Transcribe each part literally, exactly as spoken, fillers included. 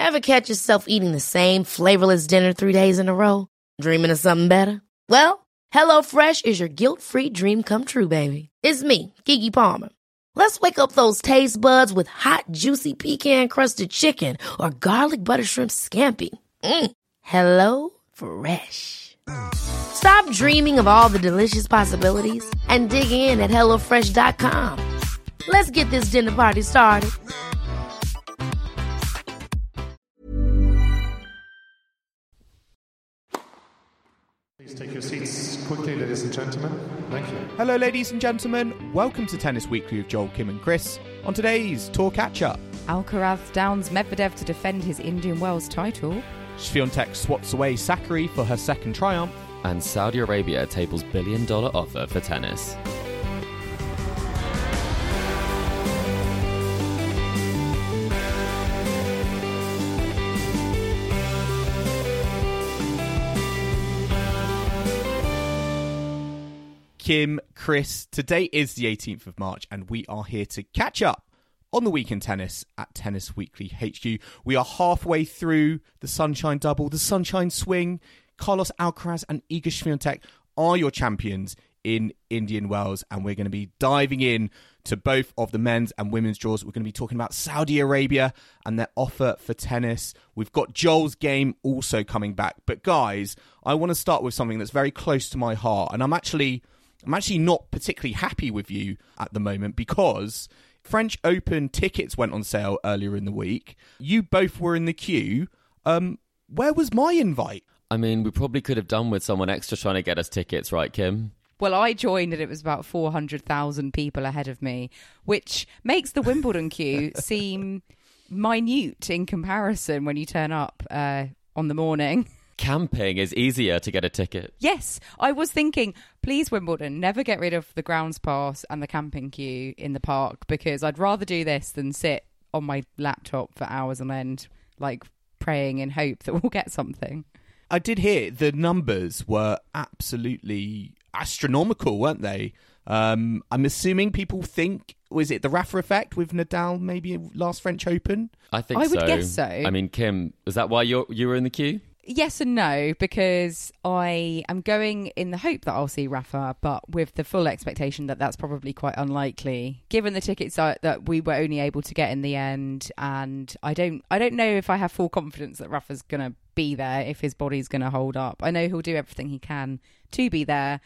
Ever catch yourself eating the same flavorless dinner three days in a row? Dreaming of something better? Well, HelloFresh is your guilt-free dream come true, baby. It's me, Keke Palmer. Let's wake up those taste buds with hot, juicy pecan-crusted chicken or garlic butter shrimp scampi. Mm. Hello Fresh. Stop dreaming of all the delicious possibilities and dig in at hello fresh dot com. Let's get this dinner party started. Please take your seats quickly, ladies and gentlemen. Thank you. Hello, ladies and gentlemen. Welcome to Tennis Weekly with Joel, Kim and Chris. On today's Tour Catch-Up, Alcaraz downs Medvedev to defend his Indian Wells title. Swiatek swats away Sakkari for her second triumph. And Saudi Arabia tables billion dollar offer for tennis. Kim, Chris, today is the eighteenth of March and we are here to catch up on the week in tennis at Tennis Weekly H Q. We are halfway through the Sunshine Double, the Sunshine Swing. Carlos Alcaraz and Iga Swiatek are your champions in Indian Wells, and we're going to be diving in to both of the men's and women's draws. We're going to be talking about Saudi Arabia and their offer for tennis. We've got Joel's game also coming back. But guys, I want to start with something that's very close to my heart, and I'm actually I'm actually not particularly happy with you at the moment because French Open tickets went on sale earlier in the week. You both were in the queue. Um, where was my invite? I mean, we probably could have done with someone extra trying to get us tickets, right, Kim? Well, I joined and it was about four hundred thousand people ahead of me, which makes the Wimbledon queue seem minute in comparison when you turn up uh, on the morning. Camping is easier to get a ticket. Yes, I was thinking, please, Wimbledon, never get rid of the grounds pass and the camping queue in the park, because I'd rather do this than sit on my laptop for hours on end, like praying in hope that we'll get something. I did hear the numbers were absolutely astronomical, weren't they? Um, I'm assuming people think, was it the Rafa effect with Nadal maybe last French Open? I think I so. would guess so. I mean, Kim, is that why you you were in the queue? Yes and no, because I am going in the hope that I'll see Rafa, but with the full expectation that that's probably quite unlikely, given the tickets that, that we were only able to get in the end. And I don't, I don't know if I have full confidence that Rafa's going to be there, if his body's going to hold up. I know he'll do everything he can to be there,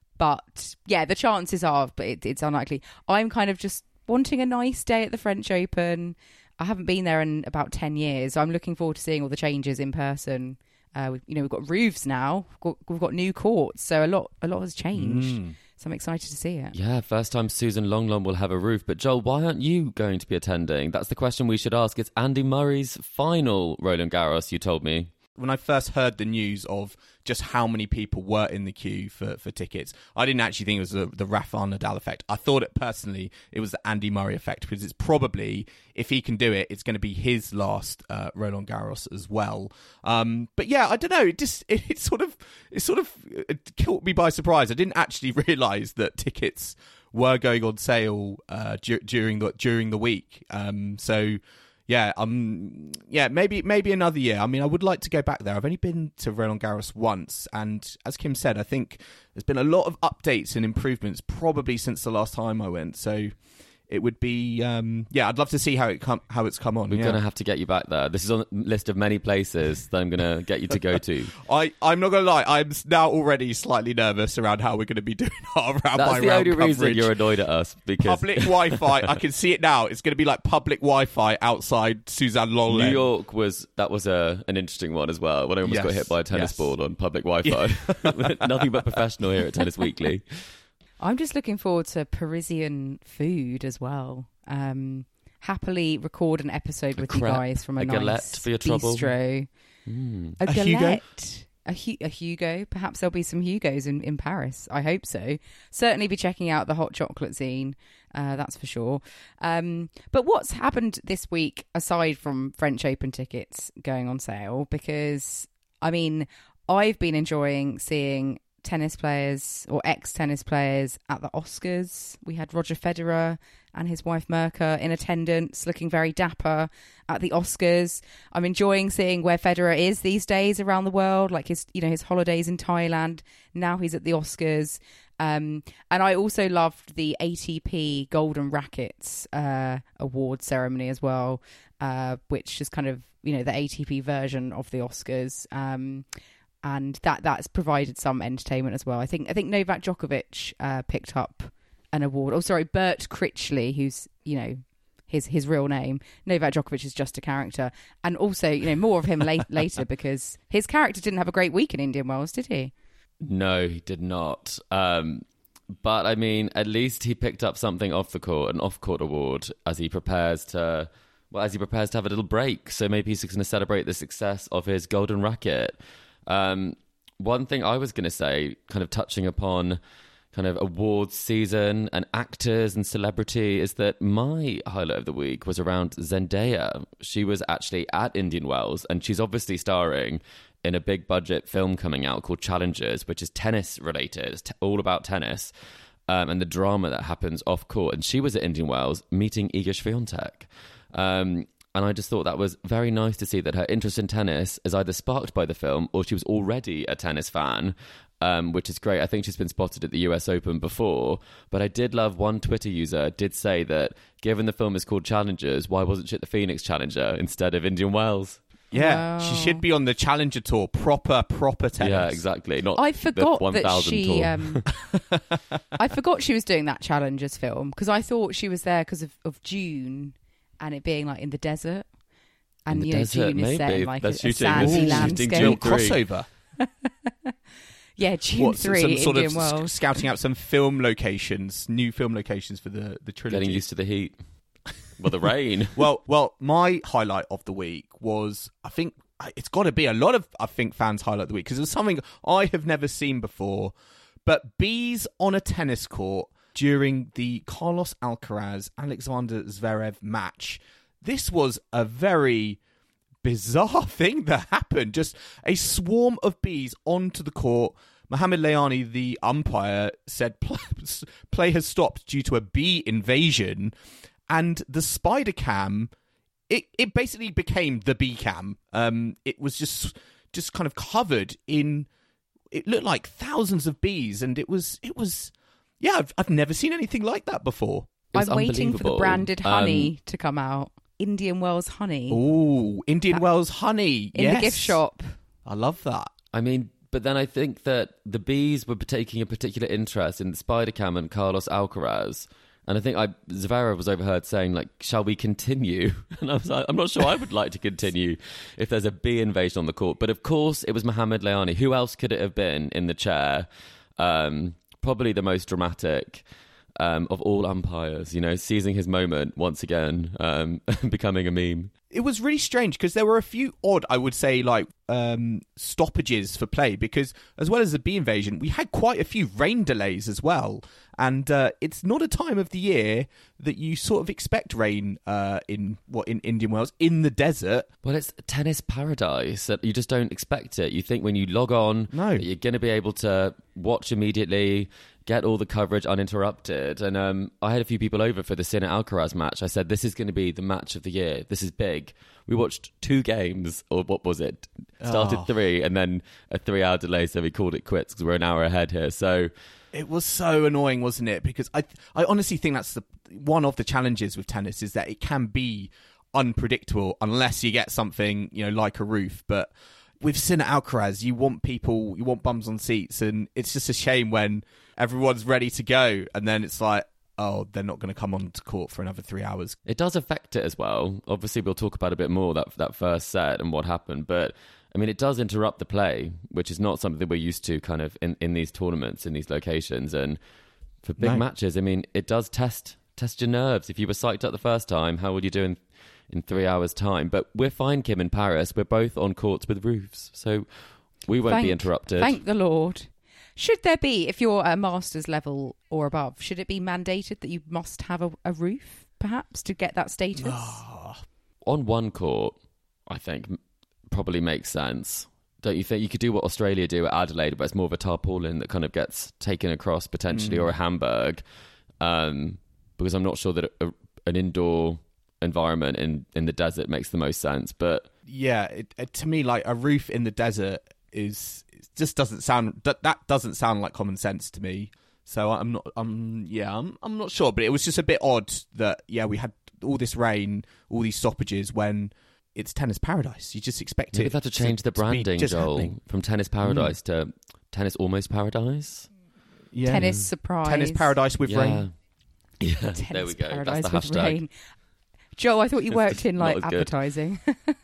but yeah, the chances are, but it, it's unlikely. I'm kind of just wanting a nice day at the French Open. I haven't been there in about ten years, so I'm looking forward to seeing all the changes in person. Uh, we, you know, we've got roofs now. We've got, we've got new courts, so a lot, a lot has changed. Mm. So I'm excited to see it. Yeah, first time Susan Longlong will have a roof. But Joel, why aren't you going to be attending? That's the question we should ask. It's Andy Murray's final Roland Garros, you told me. When I first heard the news of just how many people were in the queue for, for tickets, I didn't actually think it was the, the Rafa Nadal effect. I thought it personally, it was the Andy Murray effect, because it's probably, if he can do it, it's going to be his last uh, Roland Garros as well. Um, but yeah, I don't know. It just it, it sort of it sort of it caught me by surprise. I didn't actually realise that tickets were going on sale uh, du- during the during the week. Um, so. Yeah, um, yeah, maybe maybe another year. I mean, I would like to go back there. I've only been to Roland Garros once, and as Kim said, I think there's been a lot of updates and improvements probably since the last time I went. So it would be, um, yeah, I'd love to see how it come how it's come on. We're yeah. going to have to get you back there. This is on the list of many places that I'm going to get you to go to. I, I'm not going to lie, I'm now already slightly nervous around how we're going to be doing our round That's by the round only coverage. reason you're annoyed at us. Because Public Wi-Fi, I can see it now. It's going to be like public Wi-Fi outside Suzanne Longlen. New York was, that was a, an interesting one as well, when I almost yes, got hit by a tennis yes. ball on public Wi-Fi. Yeah. Nothing but professional here at Tennis Weekly. I'm just looking forward to Parisian food as well. Um, happily record an episode a with crepe, you guys from a, a nice galette for your trouble. bistro. Mm. A, A galette. A, Hu- a Hugo. Perhaps there'll be some Hugos in, in Paris. I hope so. Certainly be checking out the hot chocolate scene. Uh, that's for sure. Um, but what's happened this week, aside from French Open tickets going on sale? Because, I mean, I've been enjoying seeing tennis players or ex-tennis players at the Oscars. We had Roger Federer and his wife Mirka in attendance, looking very dapper at the Oscars. I'm enjoying seeing where Federer is these days around the world, like his, you know, his holidays in Thailand. Now he's at the Oscars. Um, and I also loved the A T P Golden Rackets uh, award ceremony as well, uh, which is kind of, you know, the A T P version of the Oscars. Um, and that that's provided some entertainment as well. I think I think Novak Djokovic uh, picked up an award. Oh, sorry, Bert Critchley, who's, you know, his his real name. Novak Djokovic is just a character. And also, you know, more of him late, later because his character didn't have a great week in Indian Wells, did he? No, he did not. Um, but, I mean, at least he picked up something off the court, an off-court award, as he prepares to, well, as he prepares to have a little break. So maybe he's going to celebrate the success of his golden racket. Um, one thing I was going to say, kind of touching upon kind of awards season and actors and celebrity, is that my highlight of the week was around Zendaya. She was actually at Indian Wells, and she's obviously starring in a big budget film coming out called Challengers, which is tennis related. It's t- all about tennis um, and the drama that happens off court. And she was at Indian Wells meeting Iga Swiatek. Um, and I just thought that was very nice to see that her interest in tennis is either sparked by the film or she was already a tennis fan, um, which is great. I think she's been spotted at the U S Open before. But I did love one Twitter user did say that given the film is called Challengers, why wasn't she at the Phoenix Challenger instead of Indian Wells? Yeah, Wow. she should be on the Challenger Tour, proper, proper tennis. Yeah, exactly. Not I forgot the that she. tour. Um, I forgot she was doing that Challengers film because I thought she was there because of, of June and it being like in the desert. And In the you know, desert, June is set maybe. in like They're a, a shooting- sandy shooting landscape. June Little three. crossover. Yeah, June What, three, some sort Indian of s- Wells. scouting out some film locations, new film locations for the, the trilogy. Getting used to the heat. Well, the rain. Well, well, my highlight of the week was, I think, it's got to be a lot of, I think, fans' highlight of the week because it was something I have never seen before. But bees on a tennis court during the Carlos Alcaraz Alexander Zverev match. This was a very bizarre thing that happened. Just a swarm of bees onto the court. Mohamed Layani, the umpire, said play has stopped due to a bee invasion. And the spider cam, it, it basically became the bee cam. Um, it was just just kind of covered in, it looked like thousands of bees. And it was, it was yeah, I've, I've never seen anything like that before. It was I'm waiting for the unbelievable. branded honey Um, to come out. Indian Wells honey Ooh, Indian Wells honey. in yes. the gift shop. I love that. I mean, but then I think that the bees were taking a particular interest in Spider Cam and Carlos Alcaraz. And I think I Zverev was overheard saying, like, shall we continue? And I was like, I'm not sure I would like to continue if there's a bee invasion on the court. But of course, it was Mohamed Layani. Who else could it have been in the chair? Um, probably the most dramatic um, of all umpires, you know, seizing his moment once again, um, becoming a meme. It was really strange because there were a few odd, I would say, like um, stoppages for play because as well as the bee invasion, we had quite a few rain delays as well. And uh, it's not a time of the year that you sort of expect rain uh, in what in Indian Wells, in the desert. Well, it's tennis paradise. You just don't expect it. You think when you log on, No. that you're going to be able to watch immediately, get all the coverage uninterrupted. And um, I had a few people over for the Sinner Alcaraz match. I said, this is going to be the match of the year. This is big. We watched two games, or what was it? Started Oh. three, and then a three-hour delay, so we called it quits because we're an hour ahead here. So It was so annoying, wasn't it? Because I, I honestly think that's the one of the challenges with tennis is that it can be unpredictable unless you get something, you know, like a roof. But with Sinner Alcaraz, you want people, you want bums on seats, and it's just a shame when everyone's ready to go, and then it's like, oh, they're not going to come on to court for another three hours. it does affect it as well. Obviously, we'll talk about a bit more that that first set and what happened, but I mean, it does interrupt the play, which is not something that we're used to kind of in, in these tournaments, in these locations. And for big No. matches, I mean, it does test test your nerves. If you were psyched up the first time, how would you do in, in three hours' time? But we're fine, Kim, in Paris. We're both on courts with roofs, so we won't be Thank- interrupted. Thank the Lord. Should there be, if you're a master's level or above, should it be mandated that you must have a, a roof, perhaps, to get that status? On one court, I think, m- probably makes sense. Don't you think? You could do what Australia do at Adelaide, but it's more of a tarpaulin that kind of gets taken across potentially, or a Hamburg. Um, because I'm not sure that a, an indoor environment in, in the desert makes the most sense. But yeah, it, it, to me, like a roof in the desert is it just doesn't sound that that doesn't sound like common sense to me. So I'm not, I'm yeah, I'm I'm not sure. But it was just a bit odd that yeah, we had all this rain, all these stoppages when it's tennis paradise. You just expect maybe it. they have to change to, the branding, to Joel, happening. from tennis paradise mm. to tennis almost paradise. Yeah. Tennis surprise. Tennis paradise with yeah. rain. Yeah, Tennis there we go. paradise That's the with hashtag. rain. Joe, I thought you worked in like advertising.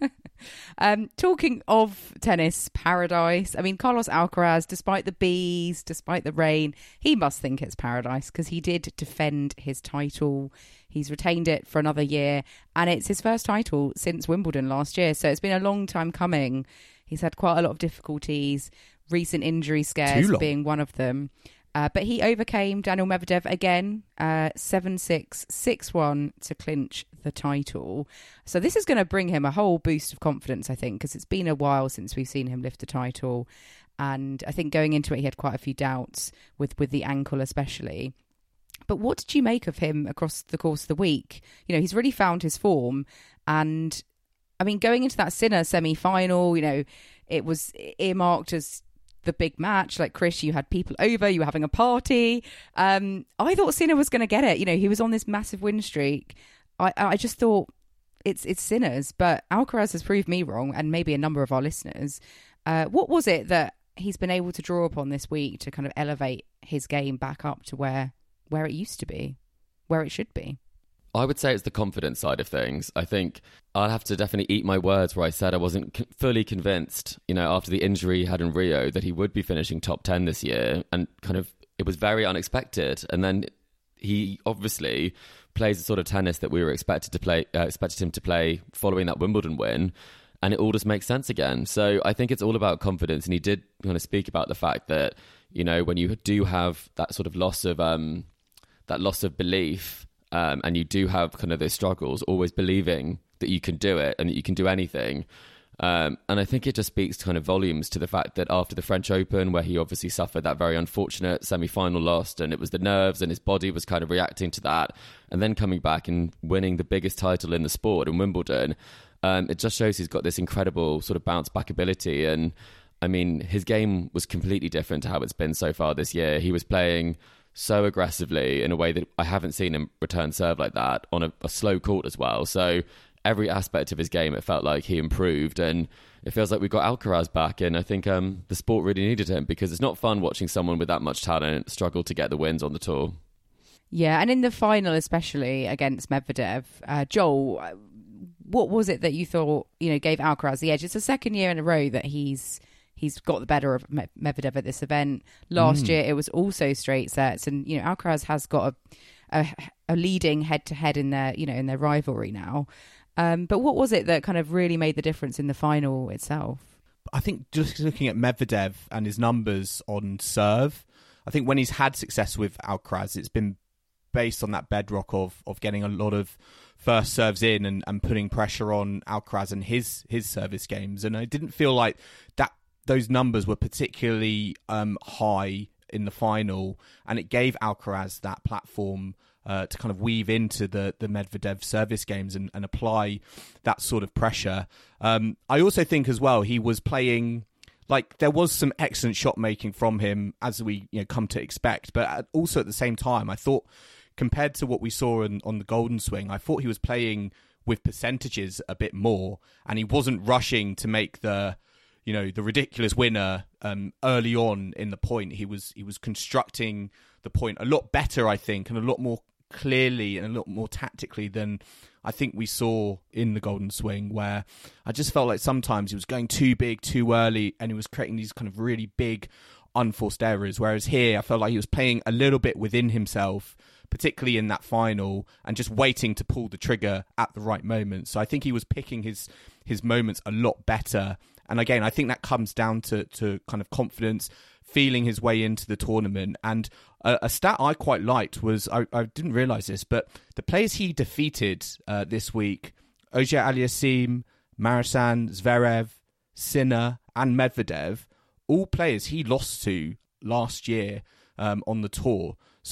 um, talking of tennis paradise, I mean, Carlos Alcaraz, despite the bees, despite the rain, he must think it's paradise because he did defend his title. He's retained it for another year, and it's his first title since Wimbledon last year. So it's been a long time coming. He's had quite a lot of difficulties, recent injury scares being one of them. Uh, but he overcame Daniil Medvedev again, uh, seven six, six one to clinch the title. So this is going to bring him a whole boost of confidence, I think, because it's been a while since we've seen him lift the title. And I think going into it, he had quite a few doubts with, with the ankle especially. But what did you make of him across the course of the week? You know, he's really found his form. And, I mean, going into that Sinner semi-final, you know, it was earmarked as the big match. Like, Chris, you had people over, you were having a party. Um, I thought Sinner was going to get it. You know, he was on this massive win streak. I, I just thought it's it's Sinner's, but Alcaraz has proved me wrong, and maybe a number of our listeners. Uh, what was it that he's been able to draw upon this week to kind of elevate his game back up to where where it used to be, where it should be? I would say it's the confidence side of things. I think I'll have to definitely eat my words where I said I wasn't c- fully convinced, you know, after the injury he had in Rio, that he would be finishing top ten this year. And kind of, it was very unexpected. And then he obviously plays the sort of tennis that we were expected to play, uh, expected him to play following that Wimbledon win. And it all just makes sense again. So I think it's all about confidence. And he did kind of speak about the fact that, you know, when you do have that sort of loss of, um, that loss of belief, Um, and you do have kind of those struggles, always believing that you can do it and that you can do anything. Um, and I think it just speaks kind of volumes to the fact that after the French Open, where he obviously suffered that very unfortunate semi-final loss, and it was the nerves and his body was kind of reacting to that, and then coming back and winning the biggest title in the sport in Wimbledon, um, it just shows he's got this incredible sort of bounce back ability. And I mean, his game was completely different to how it's been so far this year. He was playing so aggressively in a way that I haven't seen him return serve like that, on a, a slow court as well. So every aspect of his game, it felt like he improved, and it feels like we've got Alcaraz back. And I think um, the sport really needed him, because it's not fun watching someone with that much talent struggle to get the wins on the tour. Yeah, and in the final, especially against Medvedev, uh, Joel, what was it that you thought, you know, gave Alcaraz the edge? It's the second year in a row that he's He's got the better of Medvedev at this event. Last mm. year, it was also straight sets, and you know Alcaraz has got a a, a leading head to head in their you know in their rivalry now. Um, but what was it that kind of really made the difference in the final itself? I think just looking at Medvedev and his numbers on serve, I think when he's had success with Alcaraz, it's been based on that bedrock of of getting a lot of first serves in and, and putting pressure on Alcaraz and his his service games. And I didn't feel like that. Those numbers were particularly um, high in the final, and it gave Alcaraz that platform uh, to kind of weave into the, the Medvedev service games and, and apply that sort of pressure. Um, I also think as well, he was playing, like there was some excellent shot making from him, as we you know come to expect, but also at the same time, I thought compared to what we saw in, on the Golden Swing, I thought he was playing with percentages a bit more, and he wasn't rushing to make the you know, the ridiculous winner um, early on in the point. He was he was constructing the point a lot better, I think, and a lot more clearly and a lot more tactically than I think we saw in the Golden Swing, where I just felt like sometimes he was going too big, too early, and he was creating these kind of really big, unforced errors. Whereas here, I felt like he was playing a little bit within himself, particularly in that final, and just waiting to pull the trigger at the right moment. So I think he was picking his his moments a lot better. And again, I think that comes down to, to kind of confidence, feeling his way into the tournament. And a, a stat I quite liked was, I, I didn't realise this, but the players he defeated uh, this week, Auger-Aliassime, Marasan, Zverev, Sinner and Medvedev, all players he lost to last year um, on the tour. So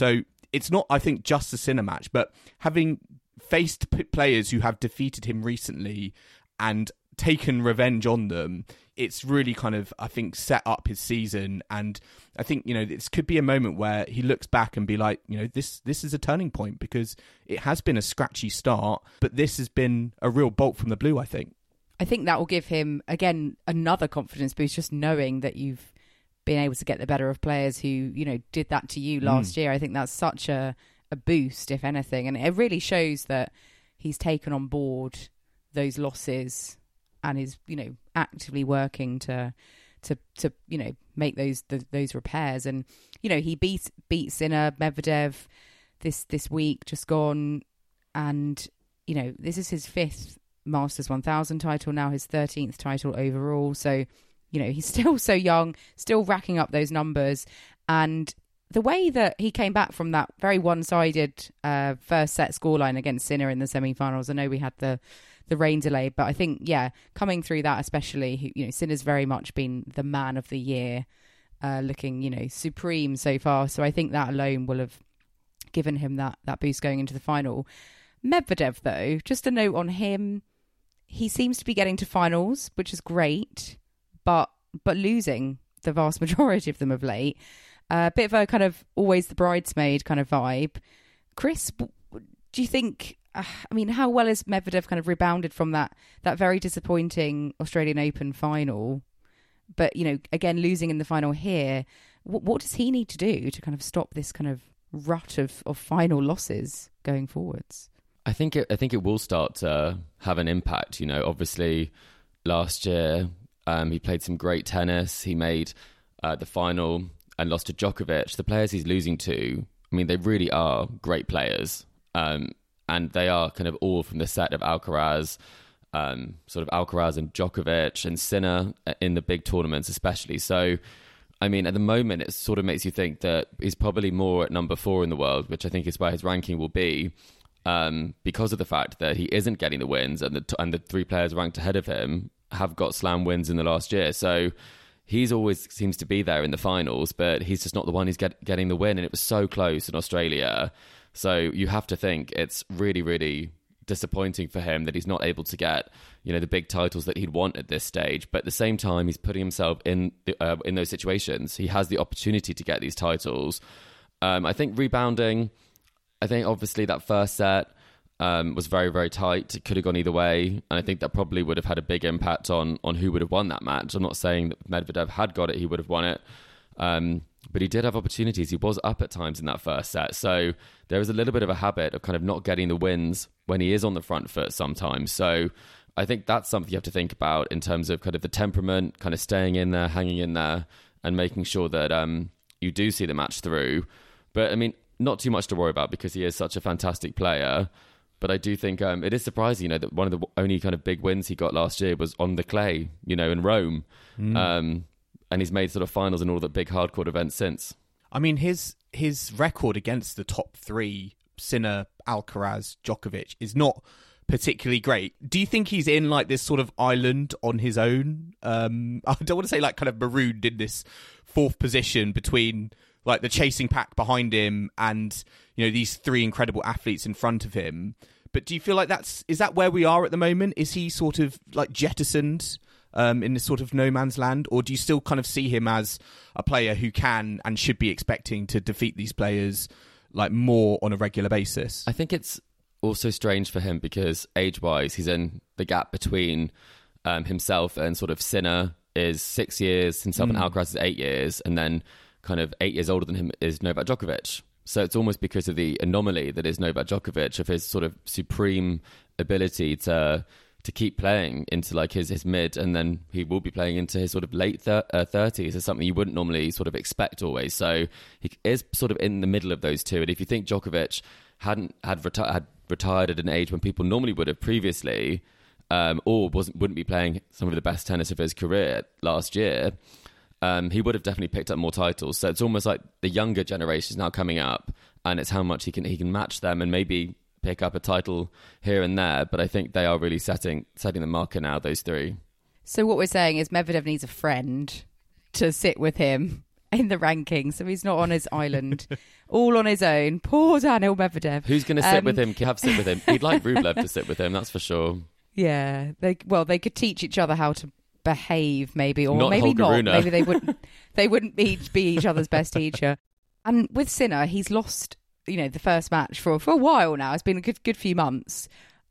it's not, I think, just a Sinner match, but having faced p- players who have defeated him recently and taken revenge on them, it's really kind of, I think, set up his season. And I think, you know, this could be a moment where he looks back and be like, you know, this this is a turning point, because it has been a scratchy start, but this has been a real bolt from the blue, I think. I think that will give him, again, another confidence boost, just knowing that you've been able to get the better of players who, you know, did that to you last mm. year. I think that's such a, a boost, if anything. And it really shows that he's taken on board those losses and is, you know, actively working to, to, to you know, make those the, those repairs. And, you know, he beat beat Sinner, Medvedev this this week, just gone. And, you know, this is his fifth Masters one thousand title now, his thirteenth title overall. So, you know, he's still so young, still racking up those numbers. And the way that he came back from that very one-sided uh, first set scoreline against Sinner in the semi-finals, I know we had the the rain delay, but I think, yeah, coming through that especially, you know, Sinner's very much been the man of the year, uh, looking, you know, supreme so far. So I think that alone will have given him that that boost going into the final. Medvedev, though, just a note on him, he seems to be getting to finals, which is great, but but losing the vast majority of them of late. A uh, bit of a kind of always the bridesmaid kind of vibe. Chris, do you think, uh, I mean, how well has Medvedev kind of rebounded from that that very disappointing Australian Open final? But, you know, again, losing in the final here, what, what does he need to do to kind of stop this kind of rut of, of final losses going forwards? I think it, I think it will start to have an impact. You know, obviously last year um, he played some great tennis. He made uh, the final and lost to Djokovic. The players he's losing to, I mean, they really are great players. Um, and they are kind of all from the set of Alcaraz, um, sort of Alcaraz and Djokovic and Sinner in the big tournaments especially. So, I mean, at the moment, it sort of makes you think that he's probably more at number four in the world, which I think is where his ranking will be, um, because of the fact that he isn't getting the wins, and the t- and the three players ranked ahead of him have got slam wins in the last year. So he's always seems to be there in the finals, but he's just not the one who's get, getting the win. And it was so close in Australia. So you have to think it's really, really disappointing for him that he's not able to get, you know, the big titles that he'd want at this stage. But at the same time, he's putting himself in the, uh, in those situations. He has the opportunity to get these titles. Um, I think rebounding, I think obviously that first set um, was very, very tight. It could have gone either way. And I think that probably would have had a big impact on, on who would have won that match. I'm not saying that Medvedev had got it, he would have won it. Um, but he did have opportunities. He was up at times in that first set. So there is a little bit of a habit of kind of not getting the wins when he is on the front foot sometimes. So I think that's something you have to think about in terms of kind of the temperament, kind of staying in there, hanging in there, and making sure that um, you do see the match through. But I mean, not too much to worry about because he is such a fantastic player. But I do think um, it is surprising, you know, that one of the only kind of big wins he got last year was on the clay, you know, in Rome. Mm. Um, and he's made sort of finals in all the big hardcourt events since. I mean, his his record against the top three, Sinner, Alcaraz, Djokovic, is not particularly great. Do you think he's in like this sort of island on his own? Um, I don't want to say like kind of marooned in this fourth position between like the chasing pack behind him and, you know, these three incredible athletes in front of him. But do you feel like that's, is that where we are at the moment? Is he sort of like jettisoned um, in this sort of no man's land? Or do you still kind of see him as a player who can and should be expecting to defeat these players like more on a regular basis? I think it's also strange for him because age-wise, he's in the gap between um, himself and sort of Sinner is six years, himself mm. and Alcaraz is eight years, and then kind of eight years older than him is Novak Djokovic. So it's almost because of the anomaly that is Novak Djokovic, of his sort of supreme ability to to keep playing into like his, his mid, and then he will be playing into his sort of late thir- uh, thirties. Is something you wouldn't normally sort of expect always. So he is sort of in the middle of those two. And if you think Djokovic hadn't had, reti- had retired at an age when people normally would have previously, um, or wasn't wouldn't be playing some of the best tennis of his career last year, Um, he would have definitely picked up more titles. So it's almost like the younger generation is now coming up, and it's how much he can he can match them and maybe pick up a title here and there. But I think they are really setting setting the marker now, those three. So what we're saying is Medvedev needs a friend to sit with him in the rankings, so he's not on his island, all on his own. Poor Daniil Medvedev. Who's going to sit Um, with him? Have sit with him. He'd like Rublev to sit with him, that's for sure. Yeah, they well, they could teach each other how to behave, maybe, or Not maybe Holger not. Rune. Maybe they wouldn't. They wouldn't be, be each other's best teacher. And with Sinner, he's lost, you know, the first match for for a while now. It's been a good good few months.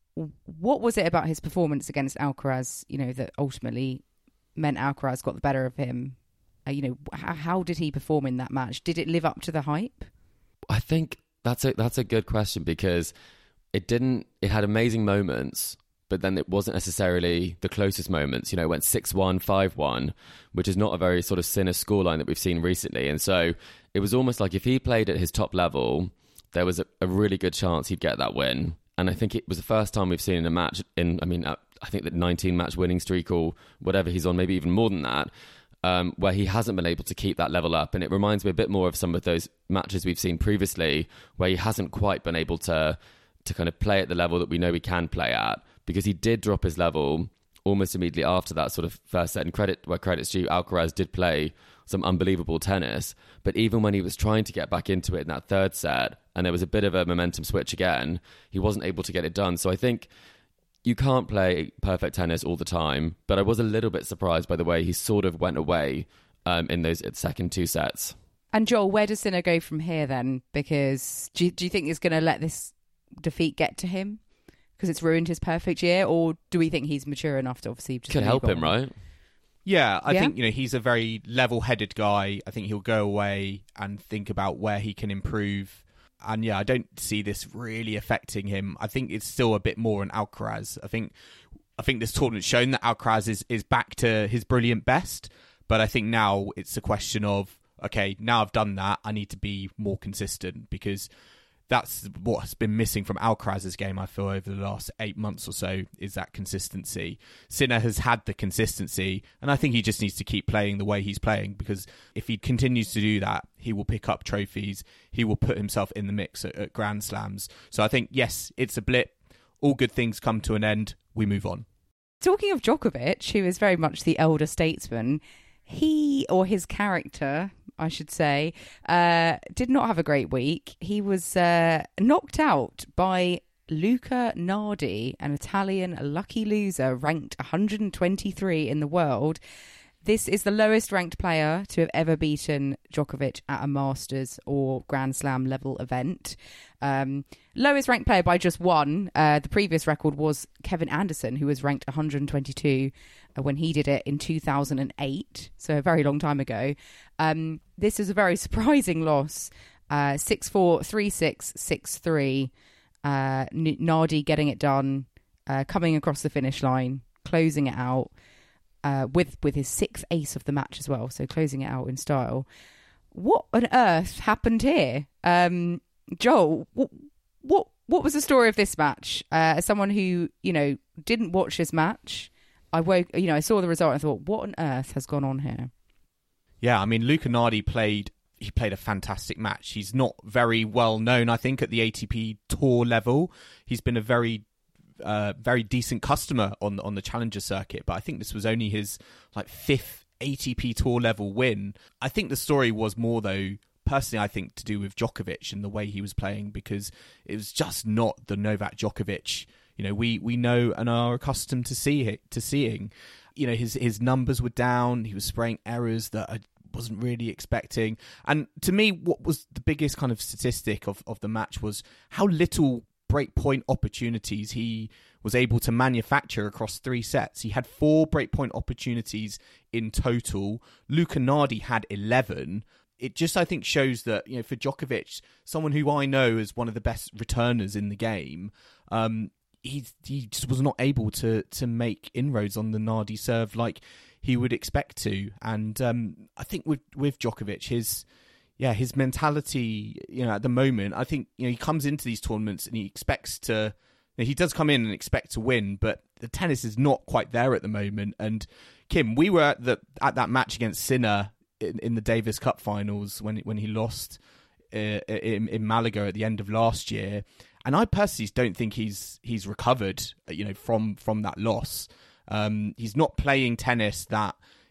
What was it about his performance against Alcaraz, you know, that ultimately meant Alcaraz got the better of him? Uh, you know, how, how did he perform in that match? Did it live up to the hype? I think that's a that's a good question, because it didn't. It had amazing moments, but then it wasn't necessarily the closest moments. You know, it went six one, five one, which is not a very sort of Sinner scoreline that we've seen recently. And so it was almost like if he played at his top level, there was a, a really good chance he'd get that win. And I think it was the first time we've seen in a match in, I mean, uh, I think the nineteen match winning streak or whatever he's on, maybe even more than that, um, where he hasn't been able to keep that level up. And it reminds me a bit more of some of those matches we've seen previously where he hasn't quite been able to to kind of play at the level that we know he can play at, because he did drop his level almost immediately after that sort of first set. And credit where credit's due, Alcaraz did play some unbelievable tennis, but even when he was trying to get back into it in that third set and there was a bit of a momentum switch again, he wasn't able to get it done. So I think you can't play perfect tennis all the time, but I was a little bit surprised by the way he sort of went away um, in those second two sets. And Joel, where does Sinner go from here then? Because do you, do you think he's going to let this defeat get to him because it's ruined his perfect year, or do we think he's mature enough to obviously just could help him, on? right? Yeah, I Yeah? think, you know, he's a very level-headed guy. I think he'll go away and think about where he can improve. And yeah, I don't see this really affecting him. I think it's still a bit more on Alcaraz. I think I think this tournament's shown that Alcaraz is, is back to his brilliant best. But I think now it's a question of, okay, now I've done that, I need to be more consistent, because that's what's been missing from Alcaraz's game, I feel, over the last eight months or so, is that consistency. Sinner has had the consistency, and I think he just needs to keep playing the way he's playing, because if he continues to do that, he will pick up trophies, he will put himself in the mix at, at Grand Slams. So I think, yes, it's a blip. All good things come to an end. We move on. Talking of Djokovic, who is very much the elder statesman, he, or his character, I should say, uh, did not have a great week. He was uh, knocked out by Luca Nardi, an Italian lucky loser ranked one hundred twenty-three in the world. This is the lowest ranked player to have ever beaten Djokovic at a Masters or Grand Slam level event. Um, lowest ranked player by just one. Uh, the previous record was Kevin Anderson, who was ranked one hundred twenty-two uh, when he did it in two thousand eight, so a very long time ago. Um, this is a very surprising loss. Uh, six four, three six, six three. Uh, Nardi getting it done, uh, coming across the finish line, closing it out. Uh, with with his sixth ace of the match as well, so closing it out in style. What on earth happened here, um, Joel? What, what what was the story of this match? Uh, as someone who you know didn't watch this match, I woke, you know, I saw the result and I thought, what on earth has gone on here? Yeah, I mean, Luca Nardi played he played a fantastic match. He's not very well known, I think, at the A T P Tour level. He's been a very Uh, very decent customer on on the Challenger circuit, but I think this was only his like fifth A T P Tour level win. I think the story was more, though, personally, I think, to do with Djokovic and the way he was playing, because it was just not the Novak Djokovic, you know, we we know and are accustomed to see it, to seeing. You know, his his numbers were down. He was spraying errors that I wasn't really expecting. And to me, what was the biggest kind of statistic of of the match was how little breakpoint opportunities he was able to manufacture across three sets. He had four breakpoint opportunities in total. Luca Nardi had eleven. It just, I think, shows that, you know, for Djokovic, someone who I know as one of the best returners in the game, um, he he just was not able to to make inroads on the Nardi serve like he would expect to. And um, I think with with Djokovic, his Yeah, his mentality, you know, at the moment, I think, you know, he comes into these tournaments and he expects to, you know, he does come in and expect to win, but the tennis is not quite there at the moment. And Kim, we were at the at that match against Sinner in, in the Davis Cup finals when when he lost uh, in, in Malaga at the end of last year, and I personally don't think he's he's recovered, you know, from from that loss. Um, he's not playing tennis that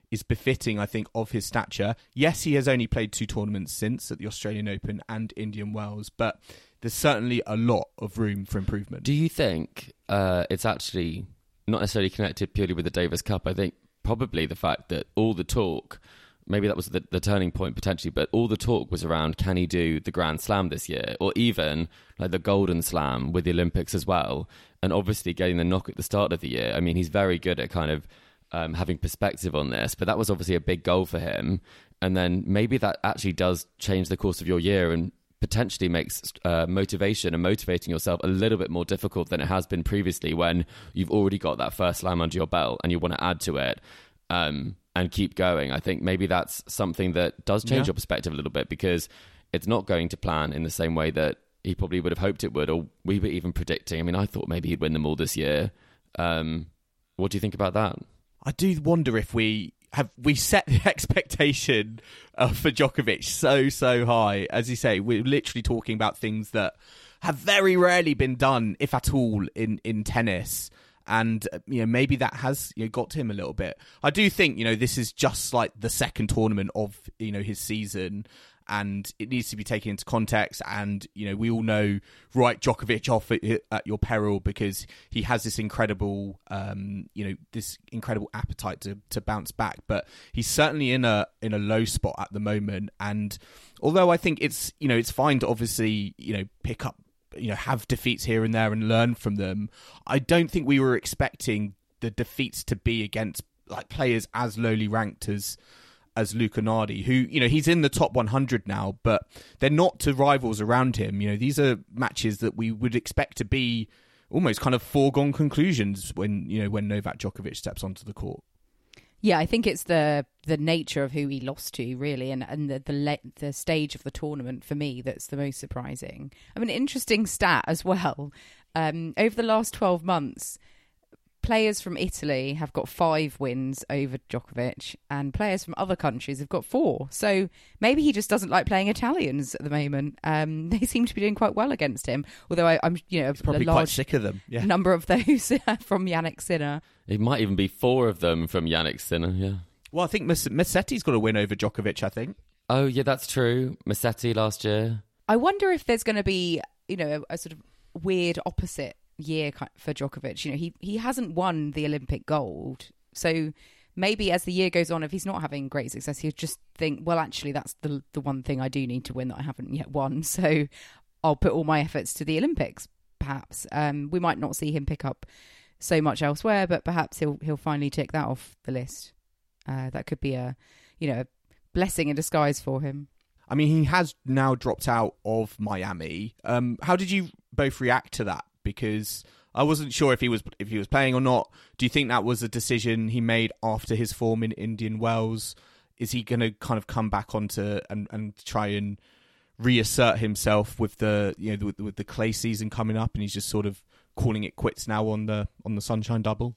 is befitting, I think, of his stature. Yes, he has only played two tournaments since, at the Australian Open and Indian Wells, but there's certainly a lot of room for improvement. Do you think uh, it's actually not necessarily connected purely with the Davis Cup? I think probably the fact that all the talk, maybe that was the, the turning point potentially, but all the talk was around, can he do the Grand Slam this year? Or even like the Golden Slam with the Olympics as well. And obviously getting the knock at the start of the year. I mean, he's very good at kind of um, having perspective on this, but that was obviously a big goal for him. And then maybe that actually does change the course of your year and potentially makes uh, motivation and motivating yourself a little bit more difficult than it has been previously, when you've already got that first slam under your belt and you want to add to it um, and keep going. I think maybe that's something that does change Yeah. your perspective a little bit, because it's not going to plan in the same way that he probably would have hoped it would, or we were even predicting. I mean, I thought maybe he'd win them all this year. Um, what do you think about that? I do wonder if we have we set the expectation uh, for Djokovic so, so high. As you say, we're literally talking about things that have very rarely been done, if at all, in, in tennis. And, uh, you know, maybe that has you know, got to him a little bit. I do think, you know, this is just like the second tournament of, you know, his season. And it needs to be taken into context. And, you know, we all know, write Djokovic off at, at your peril, because he has this incredible, um, you know, this incredible appetite to, to bounce back. But he's certainly in a in a low spot at the moment. And although I think it's, you know, it's fine to obviously, you know, pick up, you know, have defeats here and there and learn from them, I don't think we were expecting the defeats to be against like players as lowly ranked as as Luca Nardi, who, you know, he's in the top one hundred now, but they're not to rivals around him. You know, these are matches that we would expect to be almost kind of foregone conclusions when, you know, when Novak Djokovic steps onto the court. Yeah, I think it's the the nature of who he lost to, really, and, and the the, le- the stage of the tournament for me that's the most surprising. I mean, interesting stat as well. Um, over the last twelve months, players from Italy have got five wins over Djokovic, and players from other countries have got four. So maybe he just doesn't like playing Italians at the moment. Um, they seem to be doing quite well against him, although I, I'm, you know, He's probably a large quite sick of them. Yeah. number of those from Yannick Sinner. It might even be four of them from Yannick Sinner, yeah. Well, I think Mas- Massetti's got a win over Djokovic, I think. Oh, yeah, that's true. Massetti last year. I wonder if there's going to be, you know, a, a sort of weird opposite year for Djokovic. You know, he he hasn't won the Olympic gold, so maybe as the year goes on, if he's not having great success, he'll just think, well, actually, that's the the one thing I do need to win that I haven't yet won. So I'll put all my efforts to the Olympics. Perhaps um, we might not see him pick up so much elsewhere, but perhaps he'll he'll finally tick that off the list. Uh, that could be a, you know, a blessing in disguise for him. I mean, he has now dropped out of Miami. Um, how did you both react to that? Because I wasn't sure if he was if he was playing or not. Do you think that was a decision he made after his form in Indian Wells? Is he going to kind of come back onto and, and try and reassert himself with the you know with, with the clay season coming up, and he's just sort of calling it quits now on the on the Sunshine Double?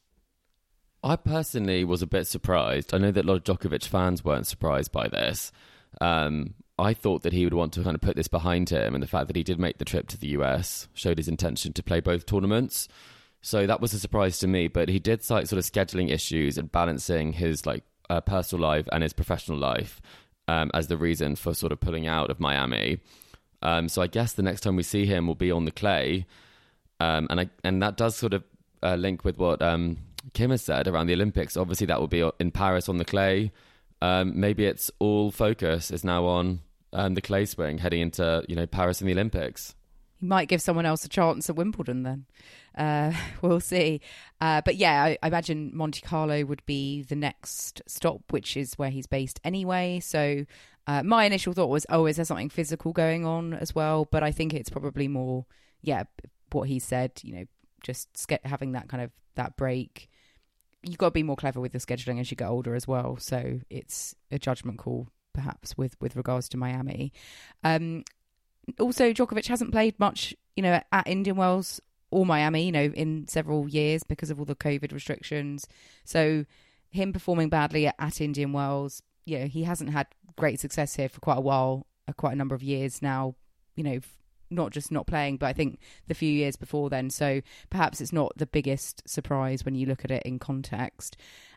I personally was a bit surprised. I know that a lot of Djokovic fans weren't surprised by this. Um, I thought that he would want to kind of put this behind him, and the fact that he did make the trip to the U S showed his intention to play both tournaments. So that was a surprise to me, but he did cite sort of scheduling issues and balancing his like uh, personal life and his professional life um, as the reason for sort of pulling out of Miami. Um, so I guess the next time we see him will be on the clay. Um, and I, and that does sort of uh, link with what um, Kim has said around the Olympics. Obviously, that will be in Paris on the clay. Um, maybe it's all focus is now on um, the clay swing heading into, you know, Paris and the Olympics. He might give someone else a chance at Wimbledon then. Uh, we'll see. Uh, but yeah, I, I imagine Monte Carlo would be the next stop, which is where he's based anyway. So uh, my initial thought was, oh, is there something physical going on as well? But I think it's probably more, yeah, what he said, you know, just ske- having that kind of, that break. You've got to be more clever with the scheduling as you get older as well. So it's a judgment call, perhaps, with, with regards to Miami. Um, also, Djokovic hasn't played much, you know, at Indian Wells or Miami, you know, in several years because of all the COVID restrictions. So him performing badly at, at Indian Wells, you know, he hasn't had great success here for quite a while, uh, quite a number of years now, you know, not just not playing, but I think the few years before then. So perhaps it's not the biggest surprise when you look at it in context.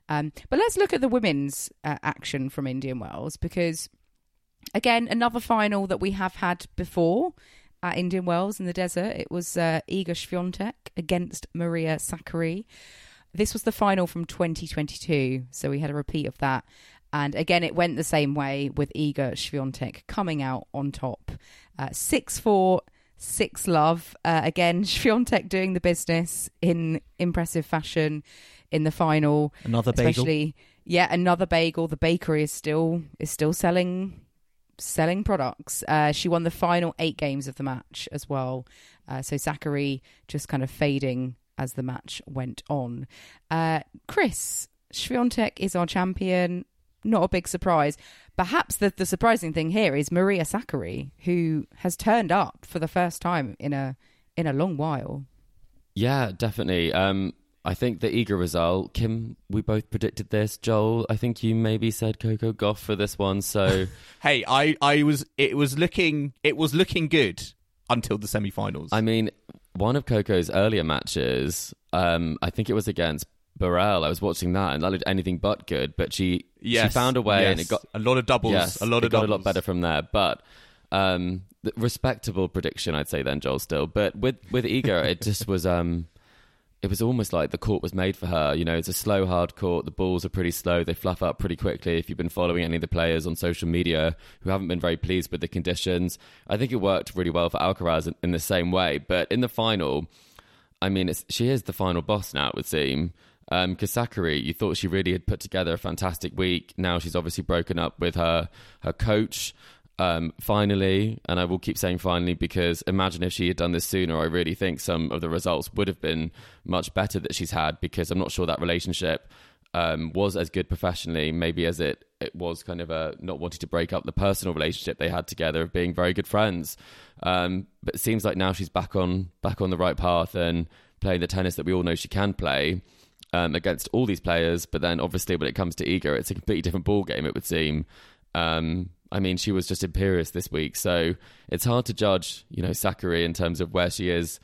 Um, but let's look at the women's uh, action from Indian Wells, because, again, another final that we have had before at Indian Wells in the desert. It was uh, Iga Swiatek against Maria Sakkari. This was the final from twenty twenty-two, so we had a repeat of that. And again, it went the same way with Iga Swiatek coming out on top. Uh, six four, six love. Uh, again, Swiatek doing the business in impressive fashion in the final. Another bagel. Especially, yeah, another bagel. The bakery is still is still selling selling products. Uh, she won the final eight games of the match as well. Uh, so Sakkari just kind of fading as the match went on. Uh, Chris, Swiatek is our champion. Not a big surprise. Perhaps the, the surprising thing here is Maria Sakkari, who has turned up for the first time in a in a long while. Yeah, definitely. Um, I think the Iga result, Kim, we both predicted this. Joel, I think you maybe said Coco Gauff for this one. So, hey, I, I was it was looking it was looking good until the semi-finals. I mean, one of Coco's earlier matches, um, I think it was against Burrell. I was watching that and that looked anything but good, but she yes, she found a way yes. and it got a lot of doubles. Yes, a lot it of got doubles. a lot better from there. But um, the respectable prediction, I'd say then, Joel. Still, but with with Iga, it just was um, it was almost like the court was made for her. You know, it's a slow, hard court. The balls are pretty slow. They fluff up pretty quickly. If you've been following any of the players on social media who haven't been very pleased with the conditions, I think it worked really well for Alcaraz in, in the same way. But in the final, I mean, it's, she is the final boss now, it would seem. Um, because Sakkari, you thought she really had put together a fantastic week. Now she's obviously broken up with her her coach, um, finally. And I will keep saying finally, because imagine if she had done this sooner. I really think some of the results would have been much better that she's had, because I'm not sure that relationship um, was as good professionally, maybe as it, it was kind of a not wanting to break up the personal relationship they had together of being very good friends. Um, but it seems like now she's back on back on the right path and playing the tennis that we all know she can play. Um, against all these players, but then obviously when it comes to Iga, it's a completely different ball game, it would seem. Um, I mean, she was just imperious this week, so it's hard to judge, you know, Sakkari in terms of where she is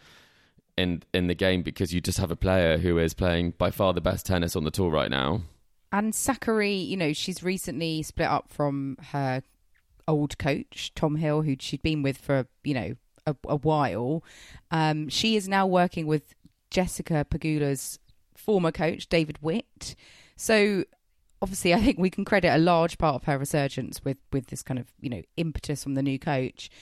in in the game, because you just have a player who is playing by far the best tennis on the tour right now. And Sakkari, you know, she's recently split up from her old coach, Tom Hill, who she'd been with for, you know, a, a while. Um, she is now working with Jessica Pegula's former coach, David Witt. So obviously I think we can credit a large part of her resurgence with with this kind of, you know, impetus from the new coach.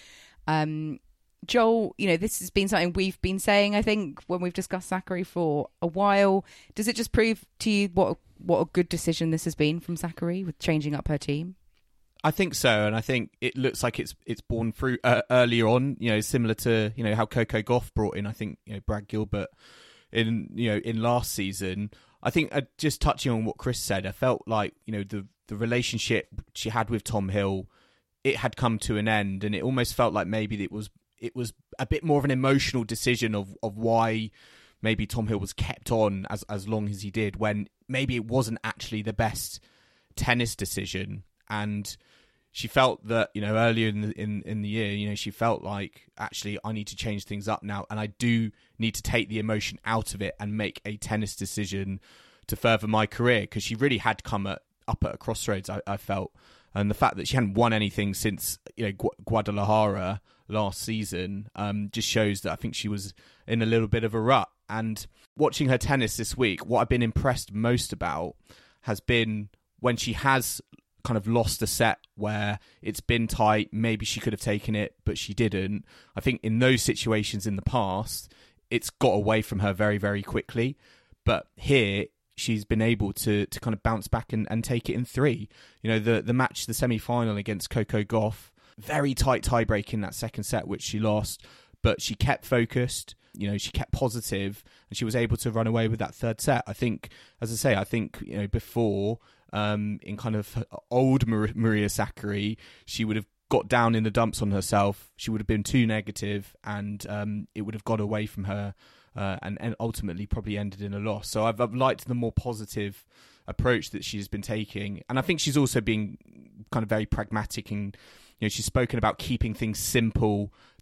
Um, Joel, you know, this has been something we've been saying, I think, when we've discussed Sakkari for a while. Does it just prove to you what what a good decision this has been from Sakkari with changing up her team? I think so, and I think it looks like it's it's borne fruit uh, earlier on. You know, similar to, you know, how Coco Gauff brought in, I think, you know, Brad Gilbert in, you know, in last season. I think, uh, just touching on what Chris said, I felt like, you know, the the relationship she had with Tom Hill, it had come to an end, and it almost felt like maybe it was it was a bit more of an emotional decision of of why maybe Tom Hill was kept on as as long as he did, when maybe it wasn't actually the best tennis decision. And she felt that, you know, earlier in the, in, in the year, you know, she felt like, actually, I need to change things up now, and I do need to take the emotion out of it and make a tennis decision to further my career, because she really had come at, up at a crossroads, I, I felt. And the fact that she hadn't won anything since, you know, Gu- Guadalajara last season um, just shows that I think she was in a little bit of a rut. And watching her tennis this week, what I've been impressed most about has been when she has kind of lost a set where it's been tight, maybe she could have taken it, but she didn't. I think in those situations in the past, it's got away from her very, very quickly. But here, she's been able to to kind of bounce back and, and take it in three. You know, the, the match, the semi-final against Coco Gauff, very tight tiebreak in that second set, which she lost, but she kept focused. You know, she kept positive, and she was able to run away with that third set. I think, as I say, I think, you know, before, um, in kind of old Mar- Maria Sakkari, she would have got down in the dumps on herself. She would have been too negative, and um, it would have got away from her, uh, and, and ultimately probably ended in a loss. So I've, I've liked the more positive approach that she's been taking. And I think she's also been kind of very pragmatic, and, you know, she's spoken about keeping things simple. That's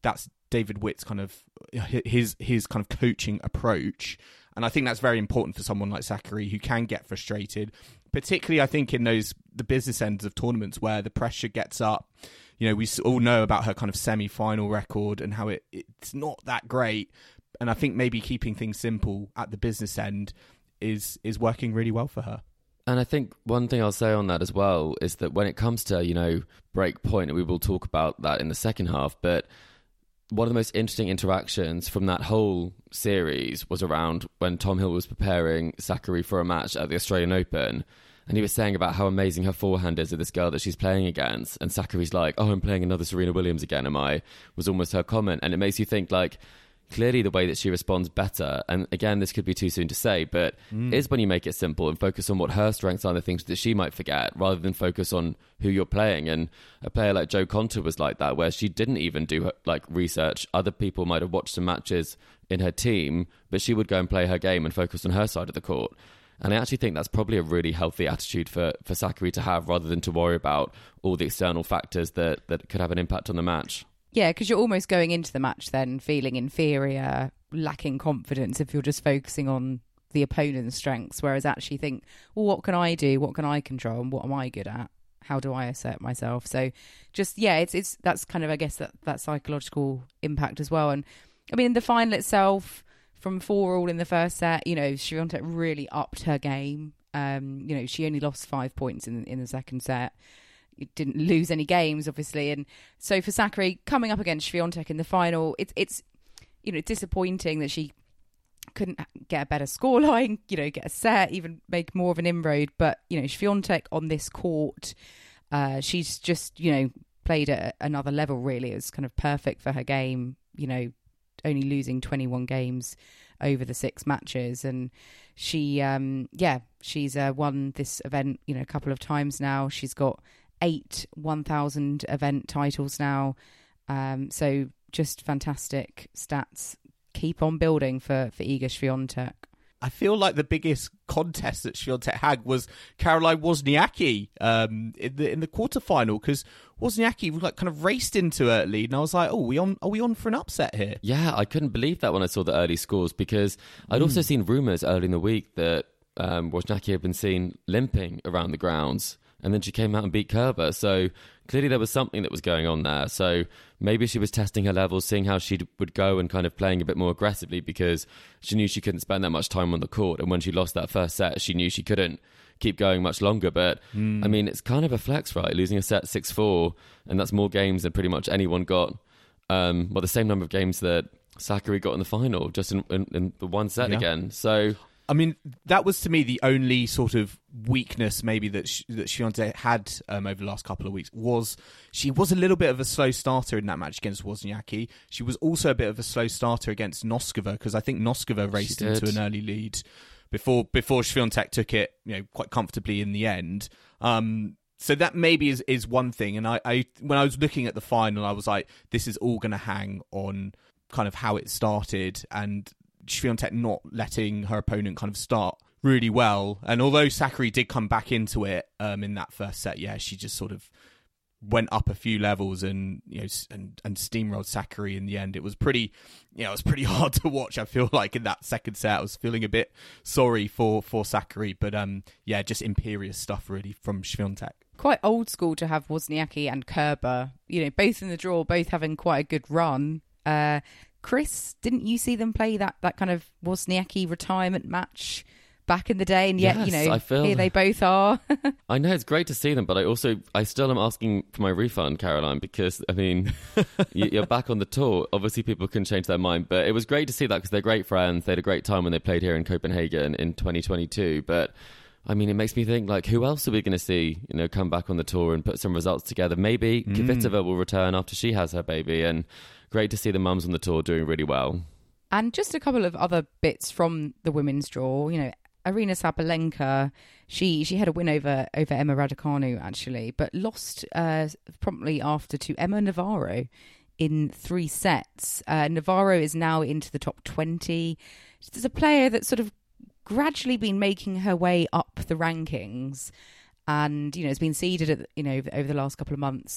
David Witt's kind of his his kind of coaching approach. And I think that's very important for someone like Sakkari, who can get frustrated, particularly I think in those the business ends of tournaments where the pressure gets up. You know, we all know about her kind of semi-final record and how it it's not that great. And I think maybe keeping things simple at the business end is is working really well for her. And I think one thing I'll say on that as well is that when it comes to, you know, break point, and we will talk about that in the second half, but one of the most interesting interactions from that whole series was around when Tom Hill was preparing Sakkari for a match at the Australian Open. And he was saying about how amazing her forehand is with this girl that she's playing against. And Sakkari's like, oh, I'm playing another Serena Williams again, am I? Was almost her comment. And it makes you think, like, clearly the way that she responds better, and again, this could be too soon to say, but mm. is when you make it simple and focus on what her strengths are and the things that she might forget, rather than focus on who you're playing. And a player like Jo Konta was like that, where she didn't even do like research. Other people might have watched some matches in her team, but she would go and play her game and focus on her side of the court. And I actually think that's probably a really healthy attitude for, for Sakkari to have, rather than to worry about all the external factors that, that could have an impact on the match. Yeah, because you're almost going into the match then feeling inferior, lacking confidence if you're just focusing on the opponent's strengths, whereas actually think, well, what can I do? What can I control? And what am I good at? How do I assert myself? So just, yeah, it's it's that's kind of, I guess, that, that psychological impact as well. And I mean, the final itself, from four all in the first set, you know, Swiatek really upped her game. Um, you know, she only lost five points in in the second set. Didn't lose any games, obviously, and so for Sakkari coming up against Swiatek in the final, it's it's you know disappointing that she couldn't get a better scoreline, you know, get a set, even make more of an inroad. But you know, Swiatek on this court, uh, she's just you know played at another level. Really, it was kind of perfect for her game. You know, only losing twenty-one games over the six matches, and she, um, yeah, she's uh, won this event, you know, a couple of times now. She's got eight one thousand event titles now. Um, so just fantastic stats. Keep on building for, for Iga Swiatek. I feel like the biggest contest that Swiatek had was Caroline Wozniacki um, in the in the quarterfinal, because Wozniacki like kind of raced into her lead, and I was like, "Oh, are we on? Are we on for an upset here?" Yeah, I couldn't believe that when I saw the early scores, because I'd mm. also seen rumours early in the week that um, Wozniacki had been seen limping around the grounds. And then she came out and beat Kerber. So clearly there was something that was going on there. So maybe she was testing her levels, seeing how she would go and kind of playing a bit more aggressively, because she knew she couldn't spend that much time on the court. And when she lost that first set, she knew she couldn't keep going much longer. But, mm. I mean, it's kind of a flex, right? Losing a set six four, and that's more games than pretty much anyone got. Um, well, the same number of games that Sakkari got in the final, just in, in, in the one set yeah. again. So... I mean, that was to me the only sort of weakness maybe that Sh- that Swiatek had um, over the last couple of weeks, was she was a little bit of a slow starter in that match against Wozniacki. She was also a bit of a slow starter against Noskova, because I think Noskova raced into an early lead before before Swiatek took it, you know, quite comfortably in the end. Um, so that maybe is, is one thing. And I, I when I was looking at the final, I was like, this is all going to hang on kind of how it started, and Swiatek not letting her opponent kind of start really well. And although Sakkari did come back into it um, in that first set, yeah, she just sort of went up a few levels and you know and, and steamrolled Sakkari in the end. It was pretty, you know, it was pretty hard to watch. I feel like in that second set, I was feeling a bit sorry for for Sakkari, but um, yeah, just imperious stuff really from Swiatek. Quite old school to have Wozniacki and Kerber, you know, both in the draw, both having quite a good run. Uh, Chris, didn't you see them play that, that kind of Wozniacki retirement match back in the day? And yet, yes, you know, I feel... here they both are. I know, it's great to see them, but I also, I still am asking for my refund, Caroline, because, I mean, you're back on the tour. Obviously, people can change their mind, but it was great to see that because they're great friends. They had a great time when they played here in Copenhagen in twenty twenty-two, but... I mean, it makes me think, like, who else are we going to see, you know, come back on the tour and put some results together? Maybe mm. Kvitova will return after she has her baby, and great to see the mums on the tour doing really well. And just a couple of other bits from the women's draw, you know, Aryna Sabalenka, she she had a win over, over Emma Raducanu, actually, but lost uh, promptly after to Emma Navarro in three sets. Uh, Navarro is now into the top twenty. She's a player that sort of gradually been making her way up the rankings, and you know has been seeded at you know over the last couple of months,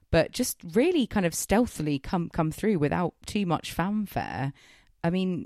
but just really kind of stealthily come come through without too much fanfare. I mean,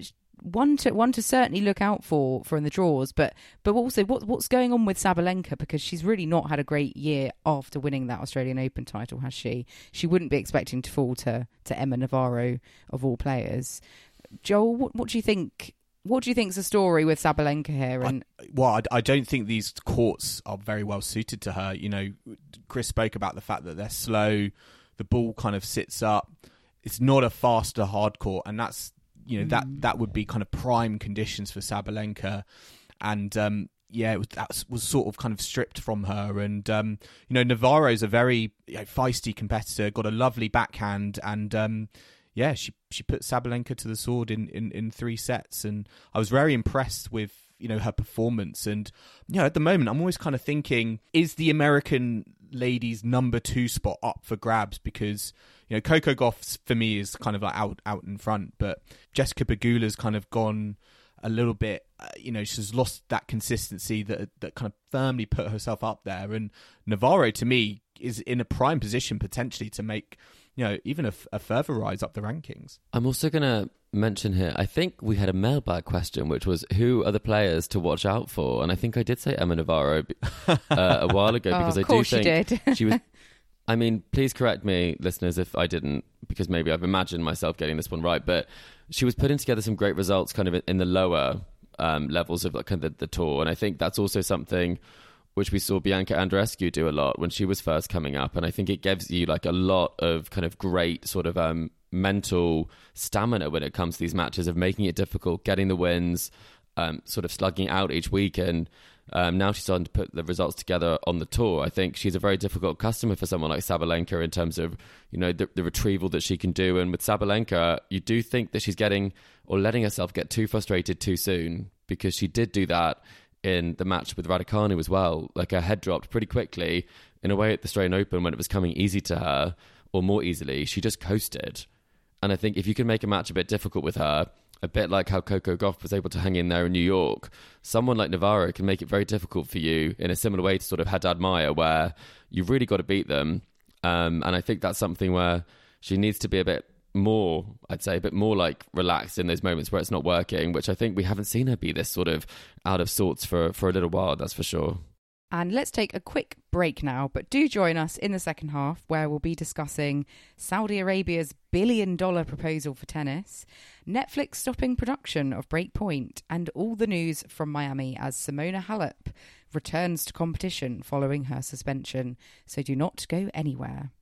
one to one to certainly look out for for in the draws, but but also what what's going on with Sabalenka, because she's really not had a great year after winning that Australian Open title, has she? She wouldn't be expecting to fall to to Emma Navarro of all players. Joel, what, what do you think? What do you think's the story with Sabalenka here? And I, well, I, I don't think these courts are very well suited to her. You know, Chris spoke about the fact that they're slow, the ball kind of sits up. It's not a faster hard court, and that's you know mm. that that would be kind of prime conditions for Sabalenka, and um, yeah, it was, that was sort of kind of stripped from her. And um, you know, Navarro's a very you know, feisty competitor, got a lovely backhand, and um, yeah, she she put Sabalenka to the sword in, in, in three sets, and I was very impressed with you know her performance. And you know, at the moment, I'm always kind of thinking, is the American ladies' number two spot up for grabs? Because you know, Coco Gauff for me is kind of like out out in front, but Jessica Pegula's kind of gone a little bit. Uh, you know, she's lost that consistency that that kind of firmly put herself up there. And Navarro, to me, is in a prime position potentially to make you know even a, a further rise up the rankings. I'm also going to mention here, I think we had a mailbag question, which was who are the players to watch out for? And I think I did say Emma Navarro uh, a while ago, because oh, I do think you did. she was. I mean, please correct me, listeners, if I didn't, because maybe I've imagined myself getting this one right. But she was putting together some great results kind of in the lower um, levels of like, kind of the, the tour. And I think that's also something which we saw Bianca Andreescu do a lot when she was first coming up. And I think it gives you like a lot of kind of great sort of um, mental stamina when it comes to these matches, of making it difficult, getting the wins, um, sort of slugging out each week. And um, now she's starting to put the results together on the tour. I think she's a very difficult customer for someone like Sabalenka in terms of, you know, the, the retrieval that she can do. And with Sabalenka, you do think that she's getting or letting herself get too frustrated too soon, because she did do that in the match with Raducanu as well. Like, her head dropped pretty quickly in a way at the Australian Open when it was coming easy to her, or more easily. She just coasted. And I think if you can make a match a bit difficult with her, a bit like how Coco Gauff was able to hang in there in New York, someone like Navarro can make it very difficult for you in a similar way to sort of Haddad Maia, where you've really got to beat them. Um, and I think that's something where she needs to be a bit more, I'd say, a bit more like relaxed in those moments where it's not working, which I think we haven't seen her be this sort of out of sorts for, for a little while, that's for sure. And let's take a quick break now, but do join us in the second half, where we'll be discussing Saudi Arabia's billion dollar proposal for tennis, Netflix stopping production of Breakpoint, and all the news from Miami as Simona Halep returns to competition following her suspension. So do not go anywhere.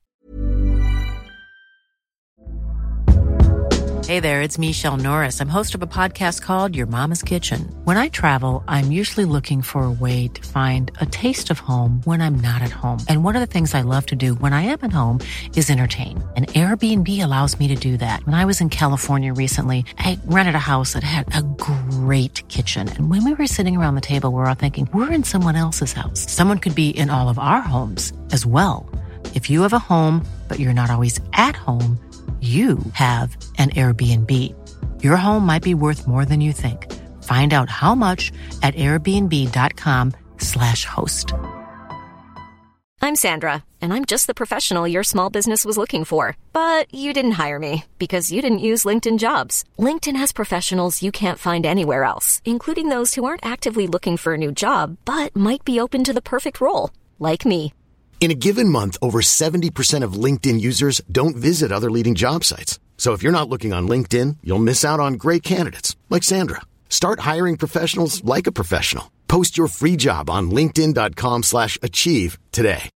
Hey there, it's Michelle Norris. I'm host of a podcast called Your Mama's Kitchen. When I travel, I'm usually looking for a way to find a taste of home when I'm not at home. And one of the things I love to do when I am at home is entertain. And Airbnb allows me to do that. When I was in California recently, I rented a house that had a great kitchen. And when we were sitting around the table, we were all thinking, we're in someone else's house. Someone could be in all of our homes as well. If you have a home, but you're not always at home, you have an Airbnb. Your home might be worth more than you think. Find out how much at airbnb.com slash host. I'm Sandra, and I'm just the professional your small business was looking for. But you didn't hire me because you didn't use LinkedIn Jobs. LinkedIn has professionals you can't find anywhere else, including those who aren't actively looking for a new job, but might be open to the perfect role, like me. In a given month, over seventy percent of LinkedIn users don't visit other leading job sites. So if you're not looking on LinkedIn, you'll miss out on great candidates like Sandra. Start hiring professionals like a professional. Post your free job on linkedin.com slash achieve today.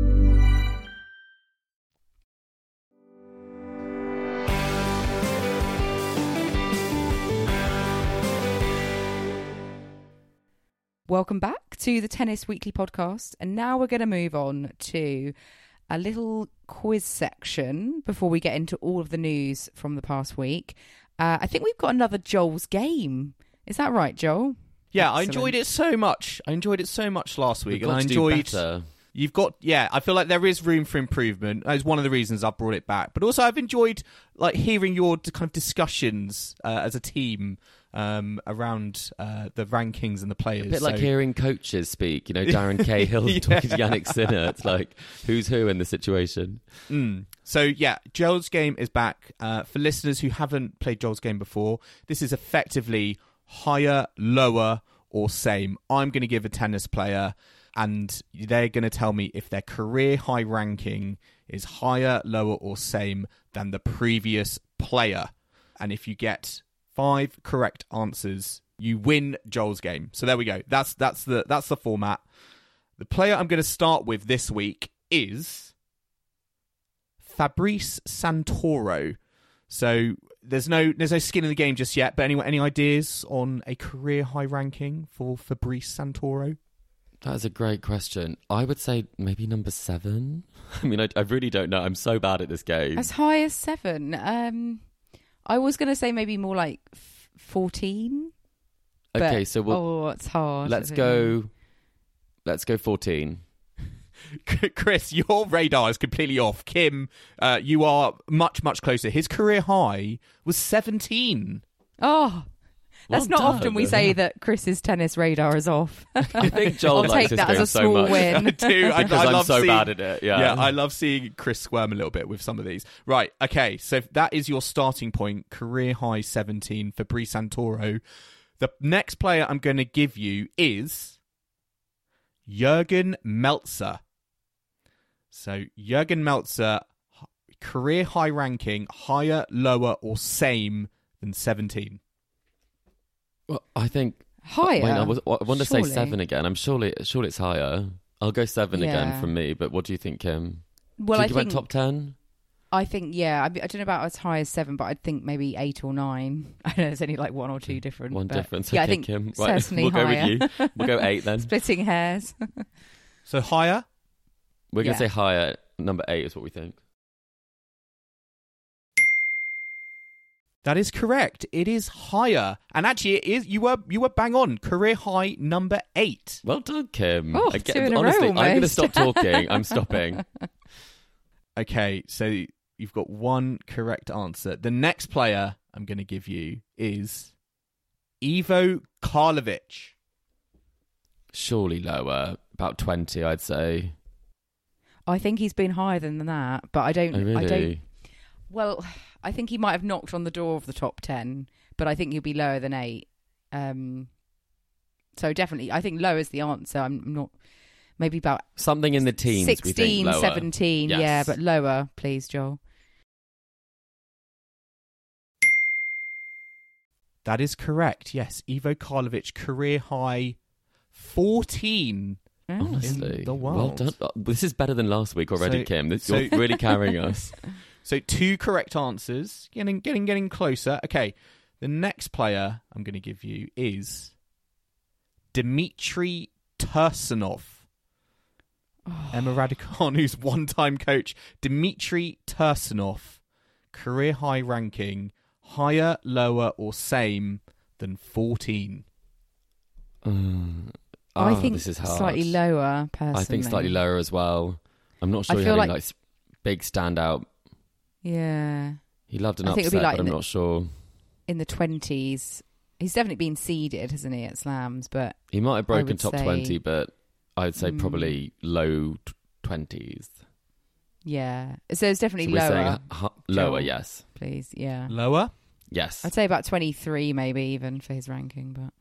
Welcome back to the Tennis Weekly podcast. And now we're going to move on to a little quiz section before we get into all of the news from the past week. Uh, I think we've got another Joel's Game. Is that right, Joel? Yeah, Excellent. I enjoyed it so much. I enjoyed it so much last week. We've and got I to do enjoyed better. You've got, yeah, I feel like there is room for improvement. That's one of the reasons I brought it back. But also I've enjoyed like hearing your kind of discussions uh, as a team um, around uh, the rankings and the players. A bit like So- hearing coaches speak, you know, Darren Cahill Yeah. talking to Yannick Sinner. It's like, who's who in the situation? Mm. So yeah, Joel's game is back. Uh, for listeners who haven't played Joel's game before, this is effectively higher, lower, or same. I'm going to give a tennis player, and they're going to tell me if their career high ranking is higher, lower, or same than the previous player. And if you get five correct answers, you win Joel's game. So there we go. That's that's the that's the format. The player I'm going to start with this week is Fabrice Santoro. So there's no there's no skin in the game just yet. But any any ideas on a career high ranking for Fabrice Santoro? That is a great question. I would say maybe number seven. I mean, I, I really don't know. I'm so bad at this game. As high as seven. Um, I was going to say maybe more like f- fourteen. Okay, but- so we'll, oh, it's hard. let's I don't know. go. Let's go fourteen. Chris, your radar is completely off. Kim, uh, you are much, much closer. His career high was seventeen. Oh, that's Well not done. often we say that Chris's tennis radar is off. I think Joel I'll likes take this that as game a so small much. win. I do. I, Because I I'm love so seeing, bad at it. Yeah. Yeah, I love seeing Chris squirm a little bit with some of these. Right, okay, so that is your starting point. Career high seventeen for Fabrice Santoro. The next player I'm going to give you is Jürgen Melzer. So Jürgen Melzer, h- career high ranking, higher, lower, or same than seventeen. Well, I think. Higher. Wait, I, was, I want to say surely. seven again. I'm surely, surely it's higher. I'll go seven again Yeah. from me. But what do you think, Kim? Well, do you I think think top ten? I think yeah. I, I don't know about as high as seven, but I think maybe eight or nine. I know it's only like one or two different. One but difference. Yeah, okay, I think Kim. Right, certainly we'll go higher. with you. We'll go eight then. Splitting hairs. So higher? We're going Yeah. to say higher. Number eight is what we think. That is correct. It is higher, and actually, it is. You were you were bang on. Career high number eight. Well done, Kim. Oh, Again, two in a honestly, row I'm going to almost. stop talking. I'm stopping. Okay, so you've got one correct answer. The next player I'm going to give you is Ivo Karlovic. Surely lower. About twenty, I'd say. I think he's been higher than that, but I don't. Oh, really? I don't. Well, I think he might have knocked on the door of the top ten, but I think he'll be lower than eight. Um, so definitely, I think low is the answer. I'm not. Maybe about Something in the teens, we think sixteen, lower. seventeen. Yes. Yeah, but lower, please, Joel. That is correct. Yes, Ivo Karlovic, career high fourteen. Oh. Honestly. in the Well world. done. Oh, this is better than last week already, So- Kim. This, so- you're really carrying us. So two correct answers, getting getting getting closer. Okay, the next player I'm going to give you is Dmitry Tursunov. Emma Raducanu's one-time coach, Dmitry Tursunov, career high ranking, higher, lower, or same than fourteen. Um, I ah, think this is hard. slightly lower. Personally, I think slightly lower as well. I'm not sure I he feel had any like- like s- big standout. Yeah, He loved an I think upset, it'd be like but I'm in the- not sure. in the twenties. He's definitely been seeded, hasn't he, at slams? But He might have broken would top say- twenty, but I'd say Mm. probably low t- twenties. yeah, so it's definitely So we're saying lower. hu- lower, Joel. yes. Please, yeah. Lower? Yes. I'd say about twenty-three, maybe even for his ranking. But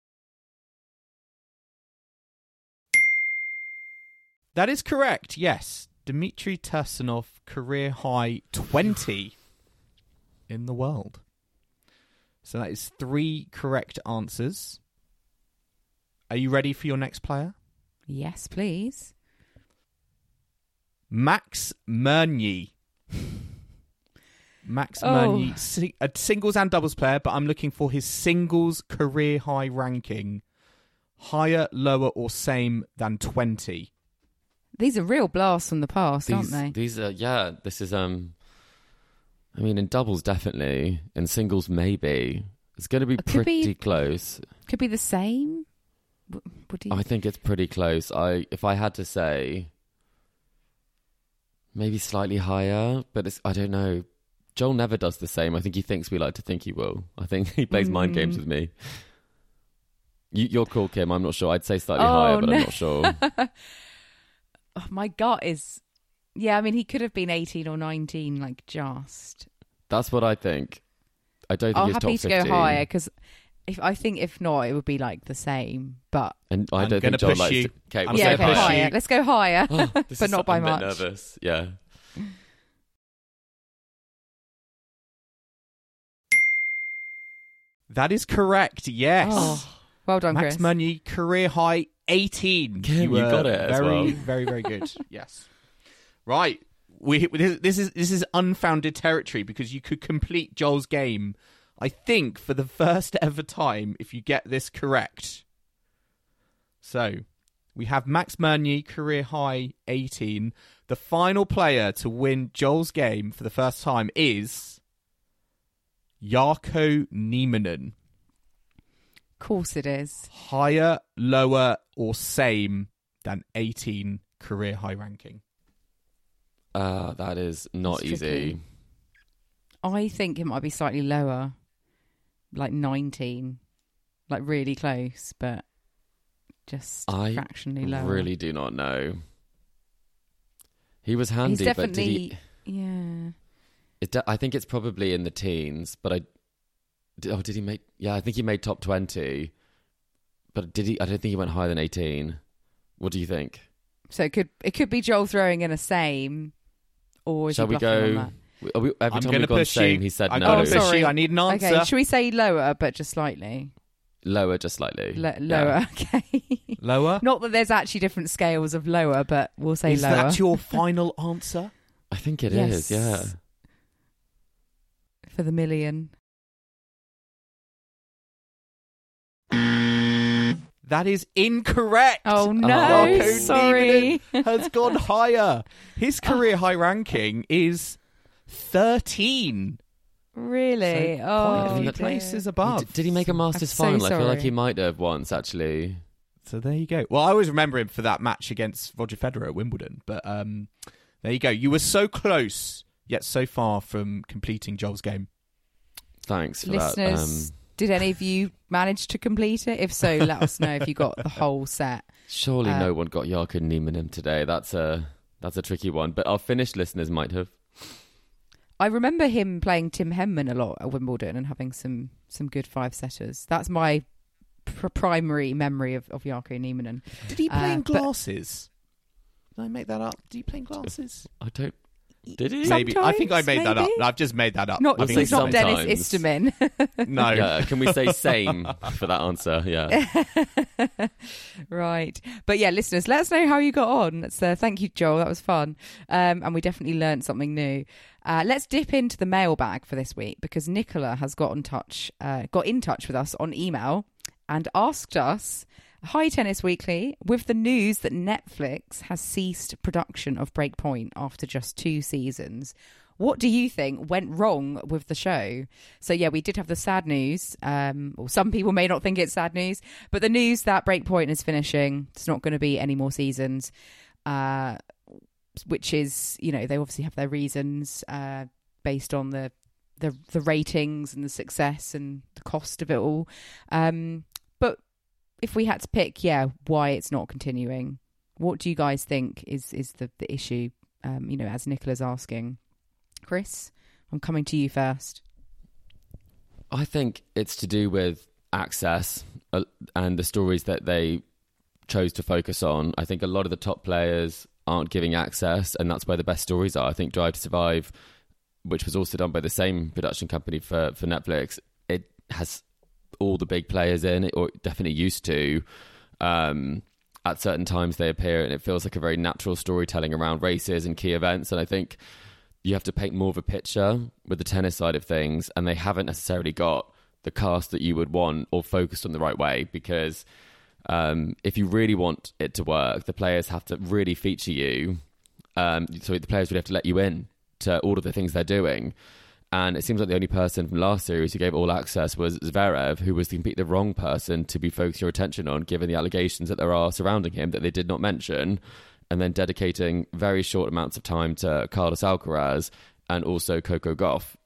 That is correct, yes. Dmitry Tursunov, career high twenty in the world. So that is three correct answers. Are you ready for your next player? yes, please. Max Murny. Max Oh. Murny, si- a singles and doubles player, but I'm looking for his singles career high ranking. Higher, lower, or same than twenty. These are real blasts from the past, these, aren't they? These are, yeah, this is, um, I mean, in doubles, definitely. In singles, maybe. It's going to be It could be- pretty close. Could be the same. W- Would he? I think it's pretty close. I, if I had to say, maybe slightly higher, but it's, I don't know. Joel never does the same. I think he thinks we like to think he will. I think he plays mm. mind games with me. You, you're cool, Kim. I'm not sure. I'd say slightly oh, higher, but no. I'm not sure. Oh, my gut is... Yeah, I mean, he could have been eighteen or nineteen, like, just... That's what I think. I don't think I'm he's happy top to fifty. go higher, because if, I think if not, it would be, like, the same, but... And I I'm don't gonna think Joel push likes you. to... Okay, I'm we'll yeah, gonna say okay, push higher. higher. you. Let's go higher, Oh, this but is- not by I'm a much. bit nervous, yeah. That is correct, yes. Oh, well done, Max Chris. Meunier, career high eighteen. Kim, you were got it as Very, well. very, very good. Yes. Right. We this, this is this is unfounded territory because you could complete Joel's game, I think, for the first ever time if you get this correct. So, we have Max Meunier, career high eighteen. The final player to win Joel's game for the first time is Jarkko Nieminen. Of course it is. Higher, lower, or same than eighteen career high ranking? Uh, that is not It's easy. tricky. I think it might be slightly lower, like nineteen, like really close, but just I fractionally lower. really do not know. He was handy, He's but did definitely, he... yeah. It de- I think it's probably in the teens, but I... Did, oh, did he make... Yeah, I think he made top twenty. But did he... I don't think he went higher than eighteen. What do you think? So it could it could be Joel throwing in a same, or is Shall he we bluffing go... on Are we, every I'm time going to we've gone push same, you. he said I'm no. going Oh, to push sorry. you. I need an that? answer. Okay, should we say lower, but just slightly? Lower, just slightly. L- Yeah. lower, okay. Lower? Not that there's actually different scales of lower, but we'll say Is lower. that your final answer? I think it is. Yes. yeah. For the million. That is incorrect. Oh no, Jarkko sorry. Nieminen has gone higher. His career high ranking is thirteen. Really? So oh, quite a few dear. places above. Did, did he make a Masters so final? I feel like sorry. he might have once, actually. So there you go. Well, I always remember him for that match against Roger Federer at Wimbledon. But um, there you go. You were so close, yet so far from completing Joel's game. Thanks for Listeners, that. Um, did any of you manage to complete it? If so, let us know if you got the whole set. surely uh, no one got Jarkko Nieminen today. That's a, that's a tricky one. But our Finnish listeners might have. I remember him playing Tim Henman a lot at Wimbledon and having some, some good five-setters. That's my pr- primary memory of, of Jarkko Nieminen. Did he play Uh, in but- glasses? Did I make that up? Did he play in glasses? I don't... Did he? Maybe. I think I Sometimes, made that up. maybe. I've just made that up. Not, I think say it's not sometimes. Dennis Isterman. No. Yeah, can we say same for that answer? Yeah. Right. But yeah, listeners, let us know how you got on. Let's, uh, thank you, Joel. That was fun. Um, and we definitely learned something new. Uh, let's dip into the mailbag for this week because Nicola has got in touch, uh, got in touch with us on email and asked us, hi Tennis Weekly, with the news that Netflix has ceased production of Breakpoint after just two seasons, what do you think went wrong with the show? So yeah, we did have the sad news, um, or some people may not think it's sad news, but the news that Breakpoint is finishing, it's not going to be any more seasons, uh, which is, you know, they obviously have their reasons uh, based on the, the the ratings and the success and the cost of it all. Um, but if we had to pick, yeah, why it's not continuing, what do you guys think is is the, the issue, um, you know, as Nicola's asking? Chris, I'm coming to you first. I think it's to do with access uh, and the stories that they chose to focus on. I think a lot of the top players aren't giving access, and that's where the best stories are. I think Drive to Survive, which was also done by the same production company for, for Netflix, it has all the big players in it, or it definitely used to. Um, at certain times they appear, and it feels like a very natural storytelling around races and key events. And I think you have to paint more of a picture with the tennis side of things, and they haven't necessarily got the cast that you would want or focused on the right way, because um, if you really want it to work, the players have to really feature you. Um, so the players would have to let you in to all of the things they're doing. And it seems like the only person from last series who gave all access was Zverev, who was completely the wrong person to be focusing your attention on, given the allegations that there are surrounding him that they did not mention, and then dedicating very short amounts of time to Carlos Alcaraz and also Coco Gauff.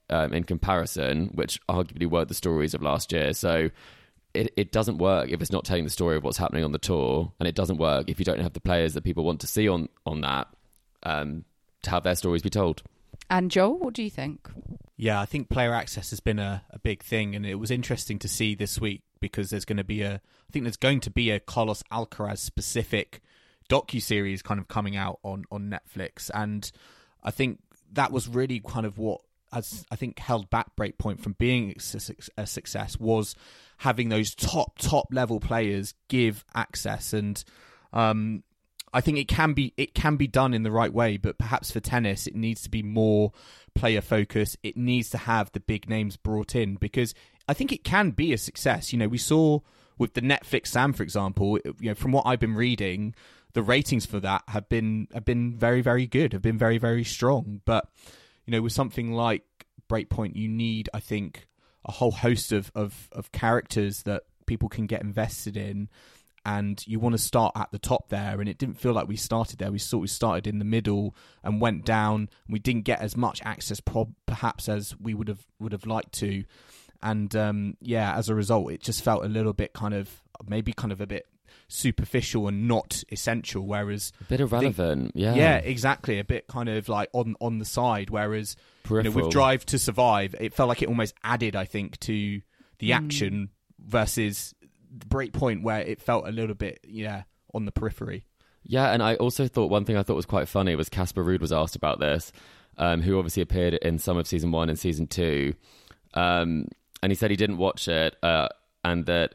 um, in comparison, which arguably were the stories of last year. So it, it doesn't work if it's not telling the story of what's happening on the tour, and it doesn't work if you don't have the players that people want to see on, on that um, to have their stories be told. And Joel, what do you think? Yeah, I think player access has been a, a big thing, and it was interesting to see this week because there's going to be a, I think there's going to be a Carlos Alcaraz specific docu-series kind of coming out on, on Netflix, and I think that was really kind of what, as I think, held back Breakpoint from being a success, was having those top, top level players give access, and um, I think it can be it can be done in the right way, but perhaps for tennis it needs to be more player focused. It needs to have the big names brought in, because I think it can be a success. You know, we saw with the Netflix Sam, for example, you know, from what I've been reading, the ratings for that have been have been very, very good, have been very, very strong. But, you know, with something like Breakpoint, you need, I think, a whole host of, of, of characters that people can get invested in, and you want to start at the top there. And it didn't feel like we started there. We sort of started in the middle and went down. We didn't get as much access, prob- perhaps, as we would have would have liked to. And um, yeah, as a result, it just felt a little bit kind of maybe kind of a bit superficial and not essential. Whereas a bit irrelevant, think, yeah, yeah, exactly, a bit kind of like on on the side. Whereas you know, with Drive to Survive, it felt like it almost added, I think, to the mm. action versus Breakpoint, where it felt a little bit yeah on the periphery. Yeah, and I also thought one thing I thought was quite funny was Casper Ruud was asked about this, um, who obviously appeared in some of season one and season two. Um, and he said he didn't watch it uh, and that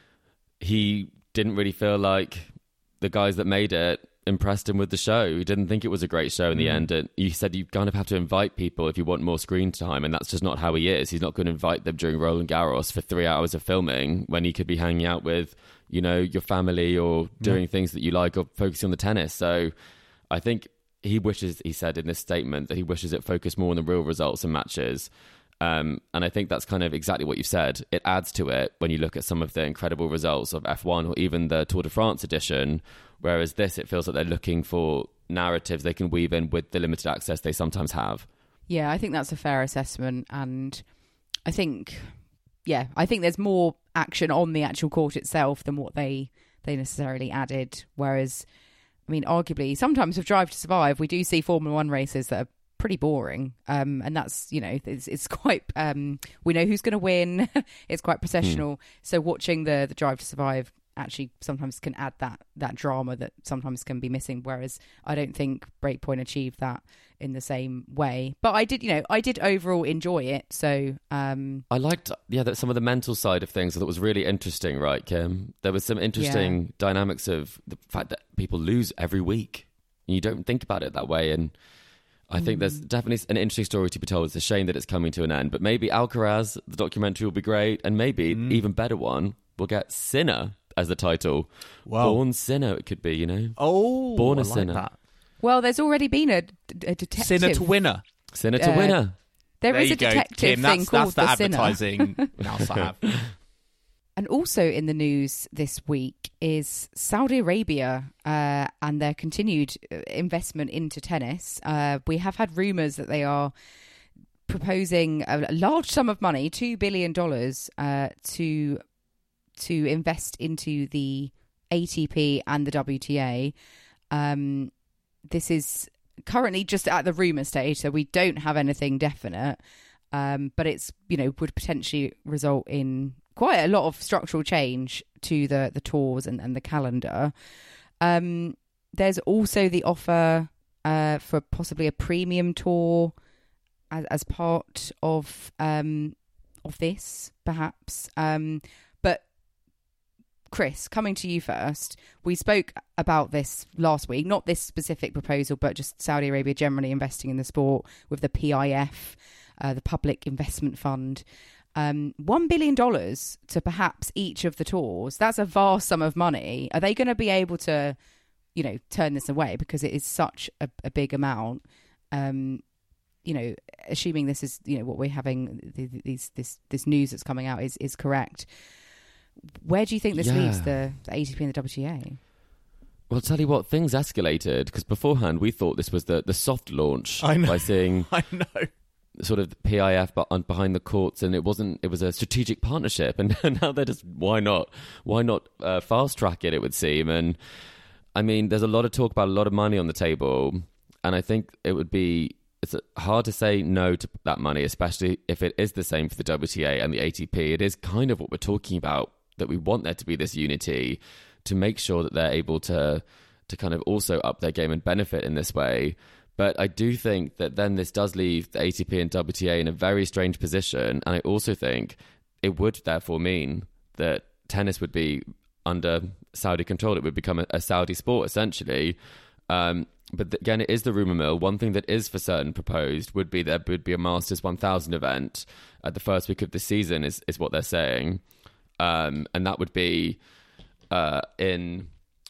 he didn't really feel like the guys that made it impressed him with the show. He didn't think it was a great show in the mm. end. And he said you kind of have to invite people if you want more screen time, and that's just not how he is. He's not going to invite them during Roland Garros for three hours of filming when he could be hanging out with, you know, your family or doing yeah. things that you like or focusing on the tennis. So I think he wishes, he said in this statement, that he wishes it focused more on the real results and matches. Um, and I think that's kind of exactly what you said. It adds to it when you look at some of the incredible results of F one or even the Tour de France edition, whereas this, it feels like they're looking for narratives they can weave in with the limited access they sometimes have. Yeah, I think that's a fair assessment. And I think, yeah, I think there's more action on the actual court itself than what they, they necessarily added. Whereas, I mean, arguably, sometimes with Drive to Survive, we do see Formula One races that are pretty boring, um, and that's, you know, it's, it's quite um, we know who's going to win. It's quite processional. Mm. So watching the the Drive to Survive actually sometimes can add that that drama that sometimes can be missing, whereas I don't think Breakpoint achieved that in the same way. But I did, you know, I did overall enjoy it. So um, I liked, yeah, that some of the mental side of things I thought was really interesting, right, Kim? There was some interesting yeah. dynamics of the fact that people lose every week, and you don't think about it that way. And I think there's definitely an interesting story to be told. It's a shame that it's coming to an end. But maybe Alcaraz, the documentary, will be great. And maybe, mm. even better one, we'll get Sinner as the title. Wow. Born Sinner, it could be, you know? Oh, Born a I like Sinner. that. Well, there's already been a, a detective. Sinner to Winner. Sinner to uh, Winner. There, there is a go, detective Kim. thing That's, called that's the The advertising Sinner. now I have. And also in the news this week is Saudi Arabia uh, and their continued investment into tennis. Uh, we have had rumours that they are proposing a large sum of money, two billion dollars, uh, to to invest into the A T P and the W T A. Um, this is currently just at the rumour stage, so we don't have anything definite. Um, but it's, you know, would potentially result in quite a lot of structural change to the the tours and, and the calendar. Um, there's also the offer uh, for possibly a premium tour as, as part of um, of this, perhaps. Um, but Chris, coming to you first, we spoke about this last week, not this specific proposal, but just Saudi Arabia generally investing in the sport with the P I F, uh, the Public Investment Fund. Um, one billion dollars to perhaps each of the tours. That's a vast sum of money. Are they going to be able to, you know, turn this away because it is such a, a big amount? Um, you know, assuming this is, you know, what we're having, these this this news that's coming out is is correct. Where do you think this yeah. leaves the, the A T P and the W T A? Well, I'll tell you what, things escalated because beforehand we thought this was the, the soft launch I know. by saying, I know. sort of P I F but on behind the courts, and it wasn't. It was a strategic partnership, and now they're just why not? Why not uh, fast track it? It would seem, and I mean, there's a lot of talk about a lot of money on the table, and I think it would be it's hard to say no to that money, especially if it is the same for the W T A and the A T P. It is kind of what we're talking about, that we want there to be this unity to make sure that they're able to to kind of also up their game and benefit in this way. But I do think that then this does leave the A T P and W T A in a very strange position. And I also think it would therefore mean that tennis would be under Saudi control. It would become a, a Saudi sport, essentially. Um, but th- again, it is the rumour mill. One thing that is for certain proposed would be there would be a Masters one thousand event at the first week of the season, is, is what they're saying. Um, and that would be uh, in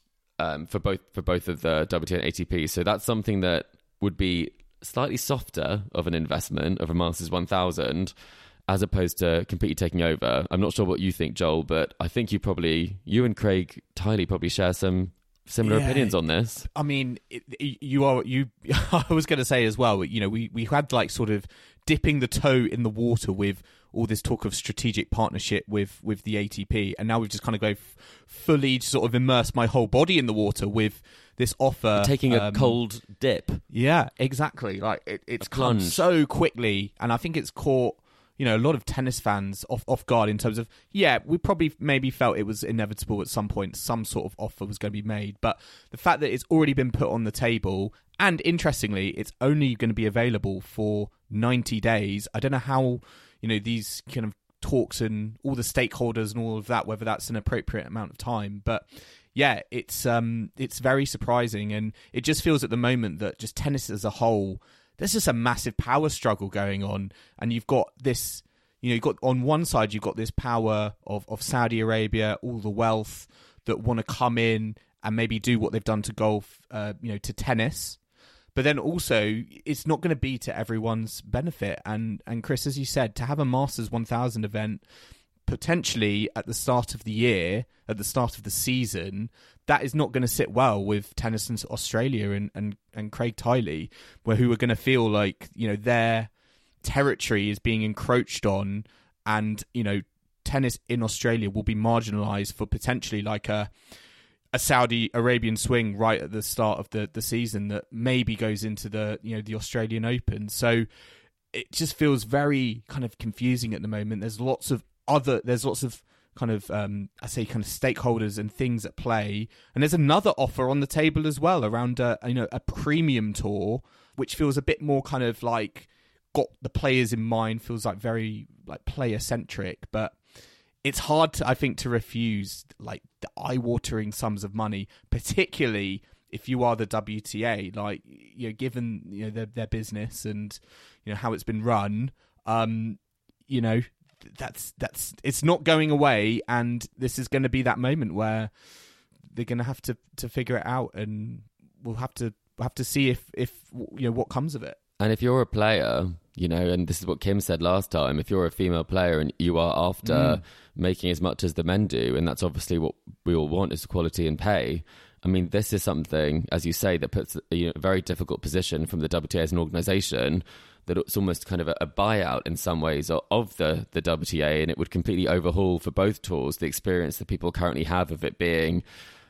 um, for both for both of the W T A and A T P. So that's something that would be slightly softer of an investment of a Masters one thousand as opposed to completely taking over. I'm not sure what you think, Joel, but I think you probably, you and Craig Tiley probably share some similar yeah, opinions on this. I mean, it, you are, you, I was going to say as well, you know, we, we had like sort of dipping the toe in the water with all this talk of strategic partnership with, with the A T P. And now we've just kind of go f- fully sort of immerse my whole body in the water with this offer. Taking a um, cold dip. Yeah, exactly. Like it, it's A come plunge. so quickly. And I think it's caught, you know, a lot of tennis fans off, off guard in terms of, yeah, we probably maybe felt it was inevitable at some point, some sort of offer was going to be made. But the fact that it's already been put on the table, and interestingly, it's only going to be available for ninety days. I don't know how, you know, these kind of talks and all the stakeholders and all of that, whether that's an appropriate amount of time. But yeah, it's um, it's very surprising. And it just feels at the moment that just tennis as a whole, there's just a massive power struggle going on. And you've got this, you know, you've got on one side, you've got this power of, of Saudi Arabia, all the wealth that want to come in and maybe do what they've done to golf, uh, you know, to tennis. But then also, it's not going to be to everyone's benefit. And, and Chris, as you said, to have a Masters one thousand event potentially at the start of the year, at the start of the season, that is not going to sit well with Tennis in Australia and, and, and Craig Tiley, where who are going to feel like, you know, their territory is being encroached on, and, you know, tennis in Australia will be marginalised for potentially like a a Saudi Arabian swing right at the start of the, the season that maybe goes into the, you know, the Australian Open. So it just feels very kind of confusing at the moment. There's lots of other, there's lots of kind of, um, I say kind of stakeholders and things at play. And there's another offer on the table as well around a, you know, a premium tour, which feels a bit more kind of like got the players in mind, feels like very like player centric, but it's hard to, I think, to refuse like the eye-watering sums of money, particularly if you are the W T A. Like, you know, given, you know, their their business and, you know, how it's been run, um, you know, that's that's it's not going away, and this is going to be that moment where they're going to have to to figure it out, and we'll have to we'll have to see if if you know what comes of it. And if you're a player, you know, and this is what Kim said last time, if you're a female player and you are after mm. making as much as the men do, and that's obviously what we all want, is equality in pay. I mean, this is something, as you say, that puts you know, a very difficult position from the W T A as an organisation, that it's almost kind of a, a buyout in some ways of, of the, the W T A, and it would completely overhaul for both tours the experience that people currently have of it being,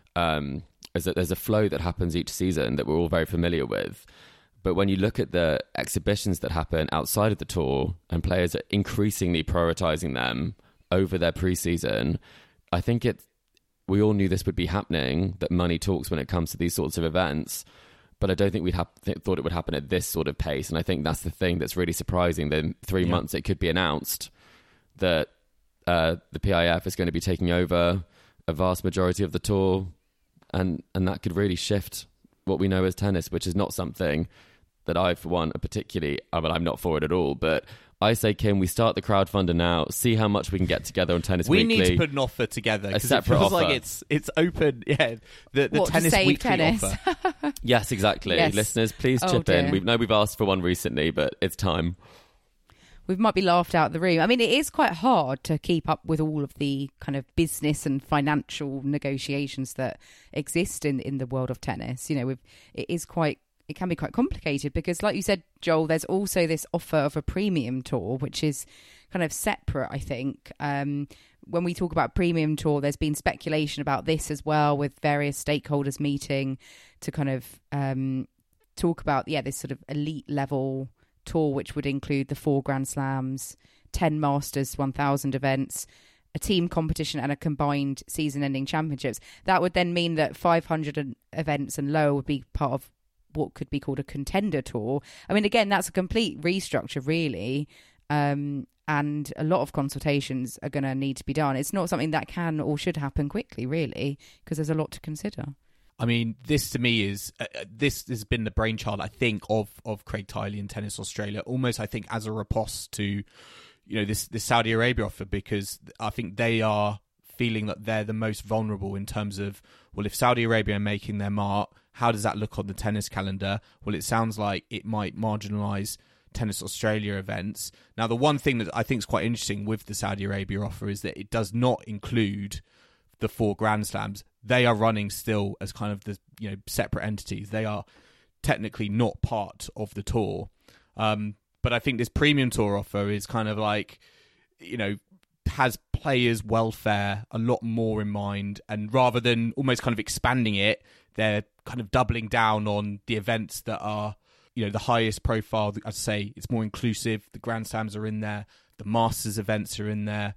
um, as that there's a flow that happens each season that we're all very familiar with. But when you look at the exhibitions that happen outside of the tour, and players are increasingly prioritising them over their pre-season, I think it. We all knew this would be happening, that money talks when it comes to these sorts of events. But I don't think we'd have th- thought it would happen at this sort of pace. And I think that's the thing that's really surprising, that in three yeah. months it could be announced that uh, the P I F is going to be taking over a vast majority of the tour. And, and that could really shift what we know as tennis, which is not something that I, for one, are particularly, I mean, I'm not for it at all, but I say, Kim, we start the crowdfunder now, see how much we can get together on Tennis we Weekly. We need to put an offer together, a because it separate feels offer. like it's it's open, yeah, the, the what, Tennis to save Weekly tennis? offer. Yes, exactly. Yes. Listeners, please Oh, chip dear. in. We know we've asked for one recently, but it's time. We might be laughed out of the room. I mean, it is quite hard to keep up with all of the kind of business and financial negotiations that exist in, in the world of tennis. You know, we've, it is quite it can be quite complicated because, like you said, Joel, there's also this offer of a premium tour, which is kind of separate, I think. Um, when we talk about premium tour, there's been speculation about this as well, with various stakeholders meeting to kind of um, talk about, yeah, this sort of elite level tour, which would include the four Grand Slams, ten Masters one thousand events, a team competition and a combined season-ending championships. That would then mean that five hundred events and lower would be part of what could be called a contender tour. I mean, again, that's a complete restructure, really. Um, and a lot of consultations are going to need to be done. It's not something that can or should happen quickly, really, because there's a lot to consider. I mean, this to me is, uh, this has been the brainchild, I think, of, of Craig Tiley and Tennis Australia, almost, I think, as a riposte to, you know, this, this Saudi Arabia offer, because I think they are feeling that they're the most vulnerable in terms of, well, if Saudi Arabia are making their mark, how does that look on the tennis calendar? Well, it sounds like it might marginalise Tennis Australia events. Now, the one thing that I think is quite interesting with the Saudi Arabia offer is that it does not include the four Grand Slams. They are running still as kind of the, you know, separate entities. They are technically not part of the tour. Um, but I think this premium tour offer is kind of like, you know, has players' welfare a lot more in mind, and rather than almost kind of expanding it, they're kind of doubling down on the events that are, you know, the highest profile. I'd say it's more inclusive. The Grand Slams are in there, the Masters events are in there,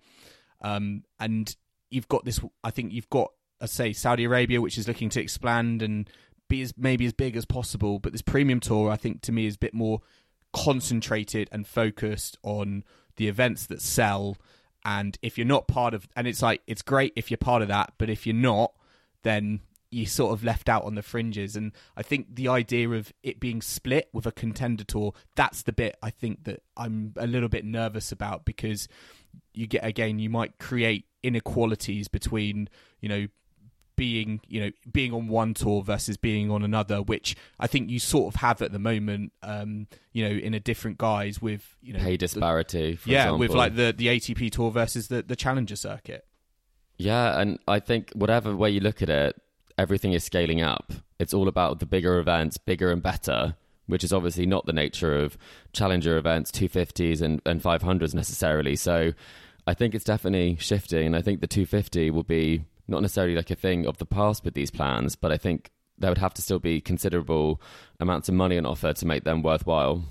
um, and you've got this. I think you've got, I say, Saudi Arabia, which is looking to expand and be as maybe as big as possible. But this premium tour, I think, to me, is a bit more concentrated and focused on the events that sell. And if you're not part of, and it's like, it's great if you're part of that, but if you're not, then you're sort of left out on the fringes. And I think the idea of it being split with a contender tour, that's the bit I think that I'm a little bit nervous about, because you get, again, you might create inequalities between, you know, being, you know, being on one tour versus being on another, which I think you sort of have at the moment, um, you know, in a different guise with, you know, pay disparity. The, for yeah, example. with like the, the A T P tour versus the, the Challenger circuit. Yeah, and I think whatever way you look at it, everything is scaling up. It's all about the bigger events, bigger and better, which is obviously not the nature of Challenger events, two fifties and, and five hundreds necessarily. So I think it's definitely shifting, and I think the two fifty will be not necessarily like a thing of the past with these plans, but I think there would have to still be considerable amounts of money on offer to make them worthwhile.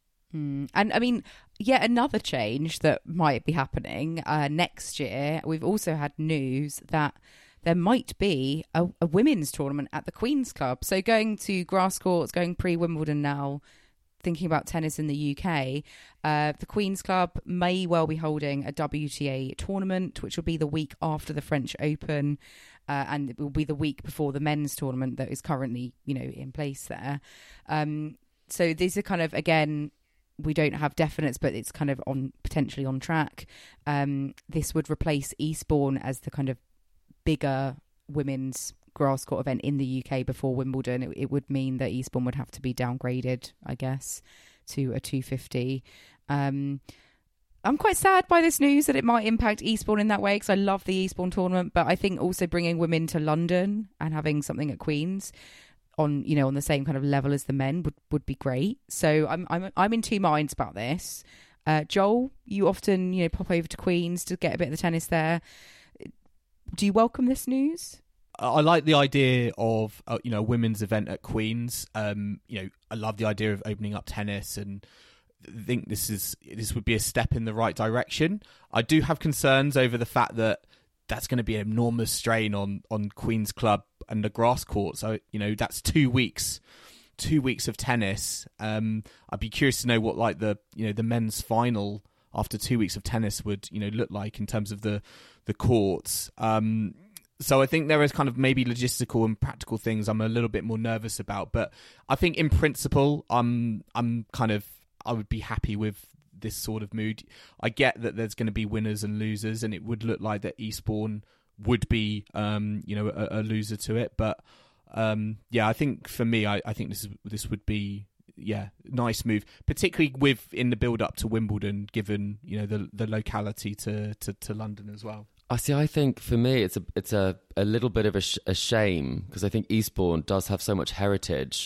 Mm. And I mean, yet another change that might be happening uh, next year, we've also had news that there might be a, a women's tournament at the Queen's Club. So going to grass courts, going pre-Wimbledon now, thinking about tennis in the U K, uh, the Queen's Club may well be holding a W T A tournament, which will be the week after the French Open, uh, and it will be the week before the men's tournament that is currently, you know, in place there. Um, so these are kind of, again, we don't have definites, but it's kind of on potentially on track. Um, this would replace Eastbourne as the kind of bigger women's grass court event in the U K before Wimbledon. It, it would mean that Eastbourne would have to be downgraded, I guess, to a two fifty. Um, I'm quite sad by this news that it might impact Eastbourne in that way, because I love the Eastbourne tournament, but I think also bringing women to London and having something at Queen's on, you know, on the same kind of level as the men would, would be great. So I'm I'm I'm in two minds about this. Uh, Joel, you often, you know, pop over to Queen's to get a bit of the tennis there. Do you welcome this news? I like the idea of, uh, you know, a women's event at Queen's. Um, you know, I love the idea of opening up tennis, and think this is this would be a step in the right direction. I do have concerns over the fact that that's going to be an enormous strain on on Queen's Club and the grass court. So, you know, that's two weeks, two weeks of tennis. Um, I'd be curious to know what like the you know the men's final after two weeks of tennis would, you know, look like in terms of the the courts. Um, So I think there is kind of maybe logistical and practical things I'm a little bit more nervous about. But I think in principle, I'm I'm kind of, I would be happy with this sort of mood. I get that there's going to be winners and losers, and it would look like that Eastbourne would be, um, you know, a, a loser to it. But um, yeah, I think for me, I, I think this is this would be, yeah, nice move, particularly with in the build up to Wimbledon, given, you know, the the locality to to, to London as well. I see. I think for me, it's a it's a, a little bit of a, sh- a shame, because I think Eastbourne does have so much heritage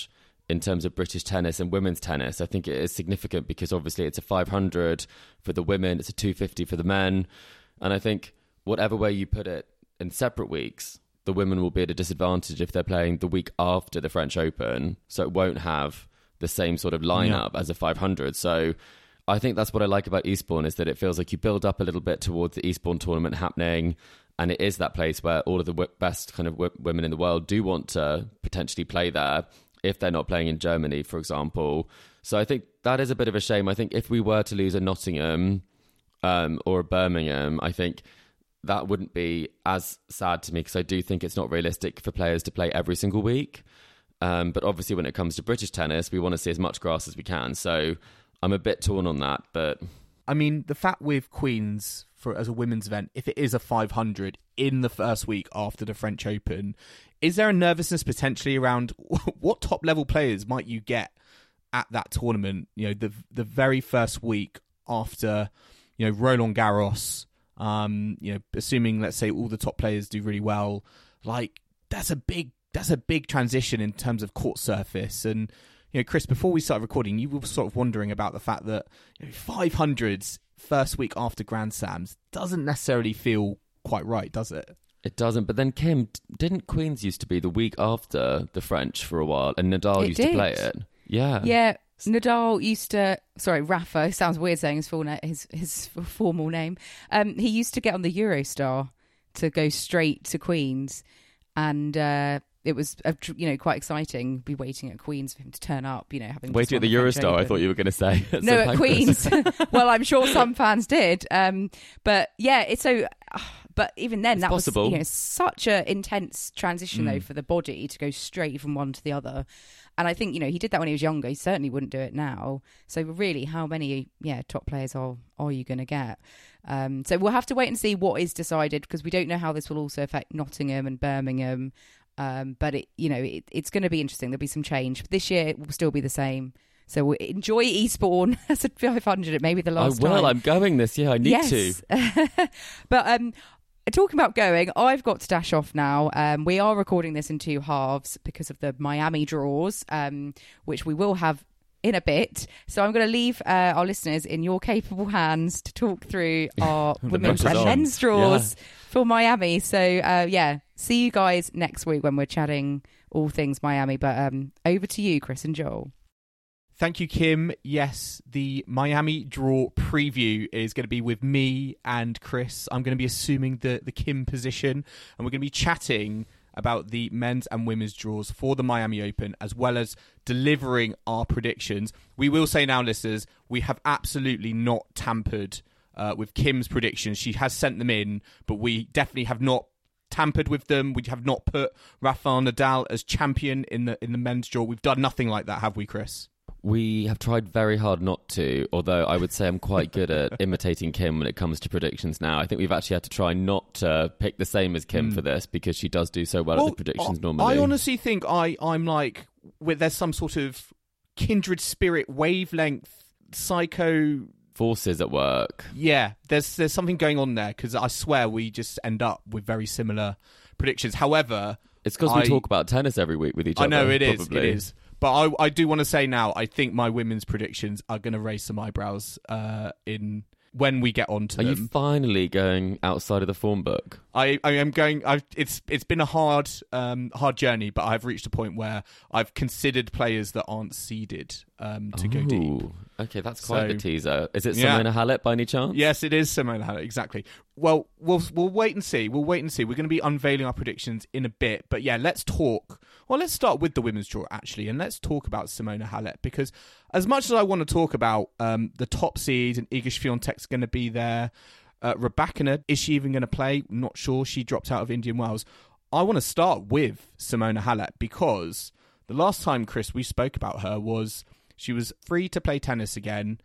in terms of British tennis and women's tennis. I think it is significant because obviously it's a five hundred for the women, it's a two fifty for the men. And I think whatever way you put it, in separate weeks, the women will be at a disadvantage if they're playing the week after the French Open. So it won't have the same sort of lineup yeah. as a five hundred. So I think that's what I like about Eastbourne, is that it feels like you build up a little bit towards the Eastbourne tournament happening. And it is that place where all of the w- best kind of w- women in the world do want to potentially play there, if they're not playing in Germany, for example. So I think that is a bit of a shame. I think if we were to lose a Nottingham um, or a Birmingham, I think that wouldn't be as sad to me, because I do think it's not realistic for players to play every single week. Um, but obviously when it comes to British tennis, we want to see as much grass as we can. So I'm a bit torn on that. But I mean, the fact with Queen's for as a women's event, if it is a five hundred in the first week after the French Open, is there a nervousness potentially around what top level players might you get at that tournament? You know, the the very first week after, you know, Roland Garros, um, you know, assuming, let's say, all the top players do really well, like that's a big that's a big transition in terms of court surface. And you know, Chris, before we started recording, you were sort of wondering about the fact that, you know, five hundreds first week after Grand Slams doesn't necessarily feel quite right, does it? It doesn't. But then, Kim, didn't Queen's used to be the week after the French for a while, and Nadal it used did. to play it? Yeah. Yeah. Nadal used to, sorry, Rafa, sounds weird saying his full na- his his formal name. Um, he used to get on the Eurostar to go straight to Queen's, and uh, it was, uh, you know, quite exciting. Be waiting at Queen's for him to turn up, you know, having waiting at the, the Eurostar. I thought you were going to say at no at Queen's. Well, I'm sure some fans did, um, but yeah, it's so. Uh, But even then, it's that possible. was, you know, such an intense transition, mm. though, for the body to go straight from one to the other. And I think, you know, he did that when he was younger. He certainly wouldn't do it now. So really, how many, yeah, top players are are you going to get? Um, so we'll have to wait and see what is decided, because we don't know how this will also affect Nottingham and Birmingham. Um, but it, you know, it, it's going to be interesting. There'll be some change. This year, it will still be the same. So we'll enjoy Eastbourne as a five hundred. It may be the last I will. time. I'm going this year. I need yes. to. But um. Talking about going, I've got to dash off now. Um, we are recording this in two halves because of the Miami draws, um, which we will have in a bit. So I'm going to leave uh, our listeners in your capable hands to talk through our women's and men's draws yeah. for Miami. So, uh, yeah, see you guys next week when we're chatting all things Miami. But um, over to you, Chris and Joel. Thank you, Kim. Yes, the Miami draw preview is going to be with me and Chris. I'm going to be assuming the, the Kim position, and we're going to be chatting about the men's and women's draws for the Miami Open, as well as delivering our predictions. We will say now, listeners, we have absolutely not tampered uh, with Kim's predictions. She has sent them in, but we definitely have not tampered with them. We have not put Rafael Nadal as champion in the in the men's draw. We've done nothing like that, have we, Chris? We have tried very hard not to, although I would say I'm quite good at imitating Kim when it comes to predictions now. I think we've actually had to try not to pick the same as Kim mm. for this, because she does do so well, well at the predictions I, normally. I honestly think I, I'm like, with, there's some sort of kindred spirit, wavelength, psycho... forces at work. Yeah, there's there's something going on there, because I swear we just end up with very similar predictions. However... It's because we talk about tennis every week with each I other. I know, it is, probably. it is. But I, I do want to say now, I think my women's predictions are going to raise some eyebrows uh, in when we get on to are them. Are you finally going outside of the form book? I, I am going. I've, it's it's been a hard um, hard journey, but I've reached a point where I've considered players that aren't seeded um, to Ooh, go deep. Okay, that's quite so, the teaser. Is it yeah. Simona Halep by any chance? Yes, it is Simona Halep, exactly. Well, we'll we'll wait and see. We'll wait and see. We're going to be unveiling our predictions in a bit. But yeah, let's talk. Well, let's start with the women's draw, actually, and let's talk about Simona Halep, because as much as I want to talk about um, the top seed and Iga Swiatek's going to be there, uh, Rybakina, is she even going to play? Not sure. She dropped out of Indian Wells. I want to start with Simona Halep, because the last time, Chris, we spoke about her was she was free to play tennis again,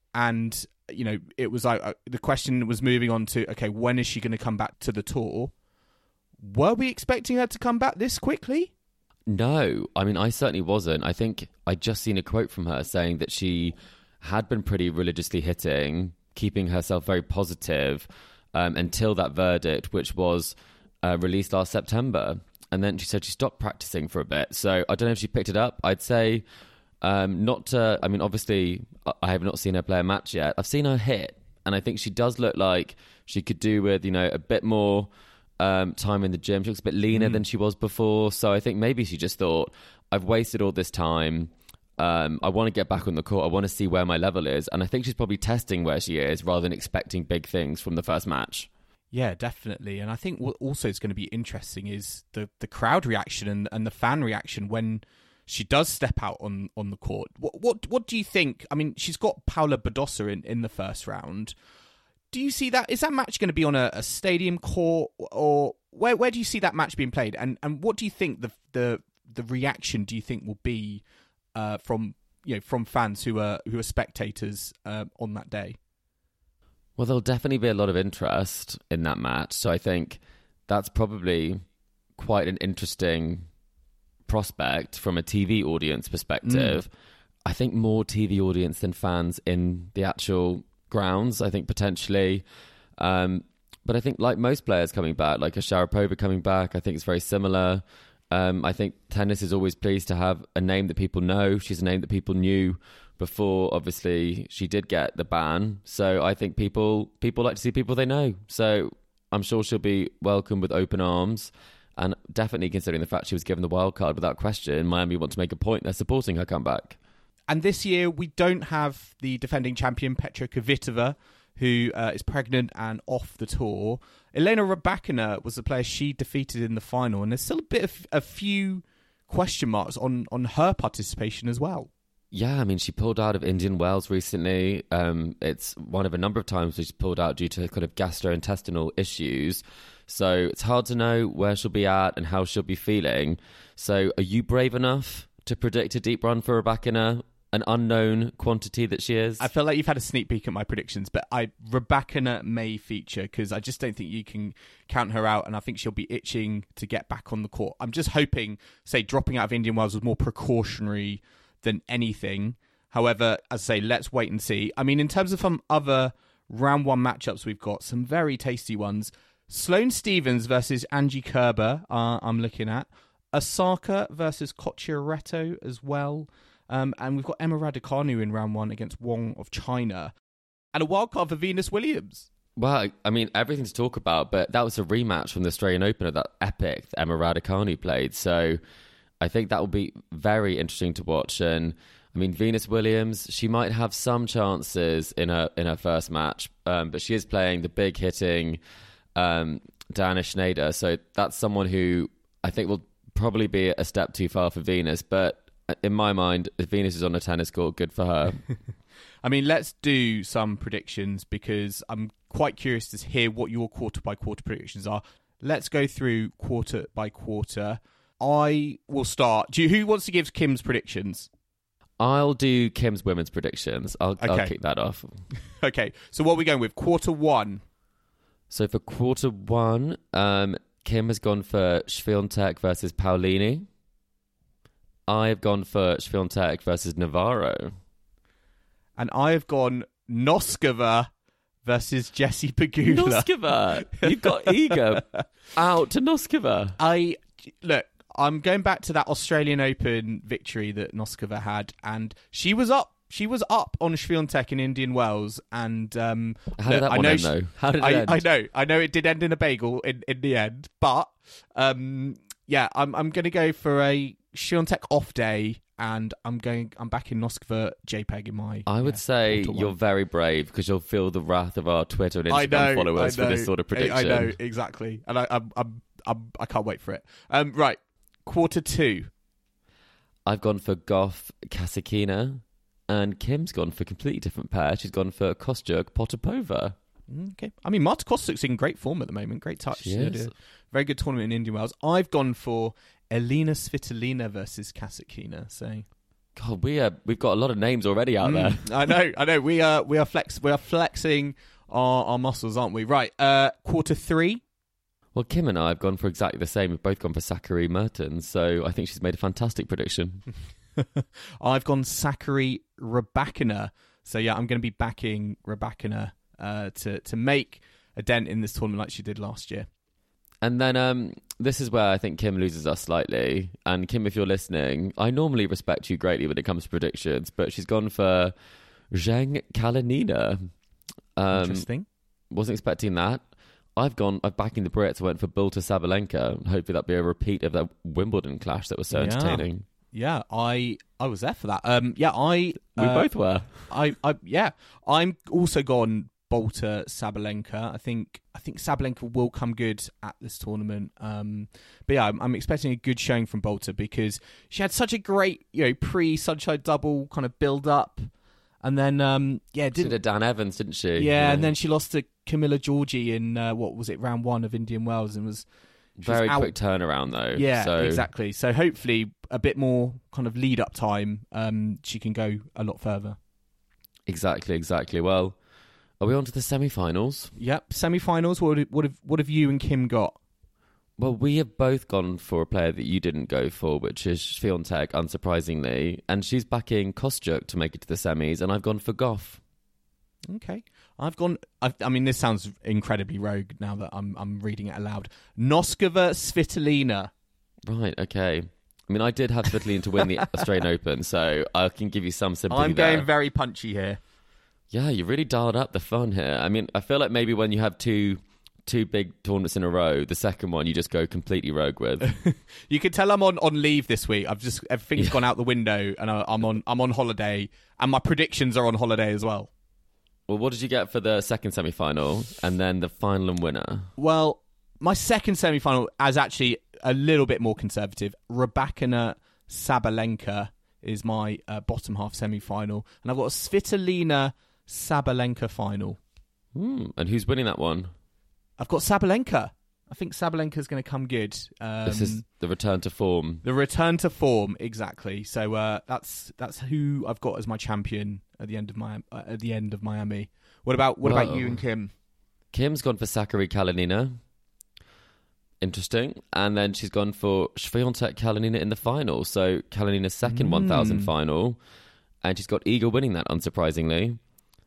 and you know it was like uh, the question was moving on to, okay, when is she going to come back to the tour? Were we expecting her to come back this quickly? No, I mean, I certainly wasn't. I think I'd just seen a quote from her saying that she had been pretty religiously hitting, keeping herself very positive um, until that verdict, which was uh, released last September. and then she said she stopped practicing for a bit. So I don't know if she picked it up. I'd say um, not to, I mean, obviously, I have not seen her play a match yet. I've seen her hit, and I think she does look like she could do with, you know, a bit more um, time in the gym. She looks a bit leaner mm. than she was before. So I think maybe she just thought, I've wasted all this time. Um, I want to get back on the court. I want to see where my level is. And I think she's probably testing where she is rather than expecting big things from the first match. Yeah, definitely. And I think what also is going to be interesting is the, the crowd reaction and, and the fan reaction when she does step out on, on the court. What, what what do you think? I mean, she's got Paula Badosa in, in the first round. Do you see that? Is that match going to be on a, a stadium court, or where where do you see that match being played? And and what do you think the the the reaction do you think will be uh, from you know from fans who are who are spectators uh, on that day? Well, there'll definitely be a lot of interest in that match, so I think that's probably quite an interesting prospect from a T V audience perspective. Mm. I think more T V audience than fans in the actual grounds, I think, potentially. Um, but I think, like most players coming back, like a Sharapova coming back, I think it's very similar. Um, I think tennis is always pleased to have a name that people know. She's a name that people knew before, obviously, she did get the ban. So I think people people like to see people they know. So I'm sure she'll be welcomed with open arms. And definitely considering the fact she was given the wild card without question, Miami want to make a point. They're supporting her comeback. And this year, we don't have the defending champion, Petra Kvitova, who uh, is pregnant and off the tour. Elena Rybakina was the player she defeated in the final, and there's still a bit of a few question marks on, on her participation as well. Yeah, I mean, she pulled out of Indian Wells recently. Um, it's one of a number of times she's pulled out due to kind of gastrointestinal issues. So it's hard to know where she'll be at and how she'll be feeling. So are you brave enough to predict a deep run for Rybakina? An unknown quantity that she is. I feel like you've had a sneak peek at my predictions, but I Rybakina may feature because I just don't think you can count her out, and I think she'll be itching to get back on the court. I'm just hoping, say, dropping out of Indian Wells was more precautionary than anything. However, as I say, let's wait and see. I mean, in terms of some other round one matchups, we've got some very tasty ones. Sloane Stephens versus Angie Kerber, uh, I'm looking at. Osaka versus Cocciaretto as well. Um, and we've got Emma Raducanu in round one against Wong of China. And a wildcard for Venus Williams. Well, I mean, everything to talk about, but that was a rematch from the Australian Open of that epic that Emma Raducanu played. So I think that will be very interesting to watch. And I mean, Venus Williams, she might have some chances in her in her first match, um, but she is playing the big hitting um, Diana Schneider. So that's someone who I think will probably be a step too far for Venus. But in my mind, if Venus is on a tennis court, good for her. I mean, let's do some predictions because I'm quite curious to hear what your quarter by quarter predictions are. Let's go through quarter by quarter. I will start. Do you, who wants to give Kim's predictions? I'll do Kim's women's predictions. I'll, okay. I'll kick that off. Okay, so what are we going with? Quarter one. So for quarter one, um, Kim has gone for Swiatek versus Paolini. I've gone for Swiatek versus Navarro. And I've gone Noskova versus Jessie Pegula. Noskova! You've got Iga out to Noskova. I, look, I'm going back to that Australian Open victory that Noskova had, and she was up. She was up on Swiatek in Indian Wells, and um, how did look, that one I know end, she, though? How did it I, end? I know, I know, it did end in a bagel in, in the end, but um, yeah, I'm I'm going to go for a Swiatek off day, and I'm going. I'm back in Noskova JPEG in my. I would yeah, say you're very brave because you'll feel the wrath of our Twitter and Instagram I know, followers I know, for this sort of prediction. I know exactly, and I I'm, I'm, I'm I can't wait for it. Um, right, quarter two. I've gone for Goff Kasatkina, and Kim's gone for a completely different pair. She's gone for Kostyuk Potapova. Okay, I mean Marta Kostyuk's in great form at the moment. Great touch. She is. Very good tournament in Indian Wells. I've gone for Elina Svitolina versus Kasatkina. So, God, we are, we've got a lot of names already out mm, there. I know, I know. We are we are flex we are flexing our, our muscles, aren't we? Right. Uh, quarter three. Well, Kim and I have gone for exactly the same. We've both gone for Sakkari Mertens, so I think she's made a fantastic prediction. I've gone Sakkari Rybakina. So yeah, I'm going to be backing Rybakina uh, to to make a dent in this tournament like she did last year. And then um, this is where I think Kim loses us slightly. And Kim, if you're listening, I normally respect you greatly when it comes to predictions, but she's gone for Zheng Kalinina. Um, Interesting. Wasn't expecting that. I've gone, I've backing the Brits. I went for Bulta Sabalenka. Hopefully that'll be a repeat of that Wimbledon clash that was so Yeah. entertaining. Yeah, I I was there for that. Um, yeah, I We uh, both were. I, I yeah, I'm also gone Bulta Sabalenka. I think I think Sabalenka will come good at this tournament. Um, but yeah, I'm, I'm expecting a good showing from Bulta because she had such a great, you know, pre-Sunshine Double kind of build up, and then um, yeah, She did did Dan Evans, didn't she? yeah, You and know? then she lost to Camilla Giorgi in uh, what was it, round one of Indian Wells, and was she was Very out- quick turnaround though. Yeah, so. exactly. So hopefully a bit more kind of lead up time, um, she can go a lot further. Exactly, exactly. Well, are we on to the semi-finals? Yep, semi-finals. What have, what have what have you and Kim got? Well, we have both gone for a player that you didn't go for, which is Swiatek, unsurprisingly. And she's backing Kostyuk to make it to the semis, and I've gone for Goff. Okay, I've gone. I, I mean, this sounds incredibly rogue now that I'm I'm reading it aloud. Noskova Svitolina. Right, okay. I mean, I did have Svitolina to win the Australian Open, so I can give you some sympathy I'm there. going very punchy here. Yeah, you really dialed up the fun here. I mean, I feel like maybe when you have two two big tournaments in a row, the second one you just go completely rogue with. You can tell I'm on, on leave this week. I've just everything's Yeah. gone out the window, and I, I'm on I'm on holiday, and my predictions are on holiday as well. Well, what did you get for the second semi-final and then the final and winner? Well, my second semi-final is actually a little bit more conservative. Rybakina Sabalenka is my uh, bottom half semi-final, and I've got a Svitolina Sabalenka final. Hmm, and who's winning that one? I've got Sabalenka. I think Sabalenka's going to come good. Um, This is the return to form. the return to form, exactly. So uh, that's that's who I've got as my champion at the end of my uh, at the end of Miami. What about what about Whoa. you and Kim? Kim's gone for Sakari Kalinina. Interesting. And then she's gone for Swiatek Kalinina in the final. So Kalinina's second Mm. one thousand final. And she's got Iga winning that, unsurprisingly.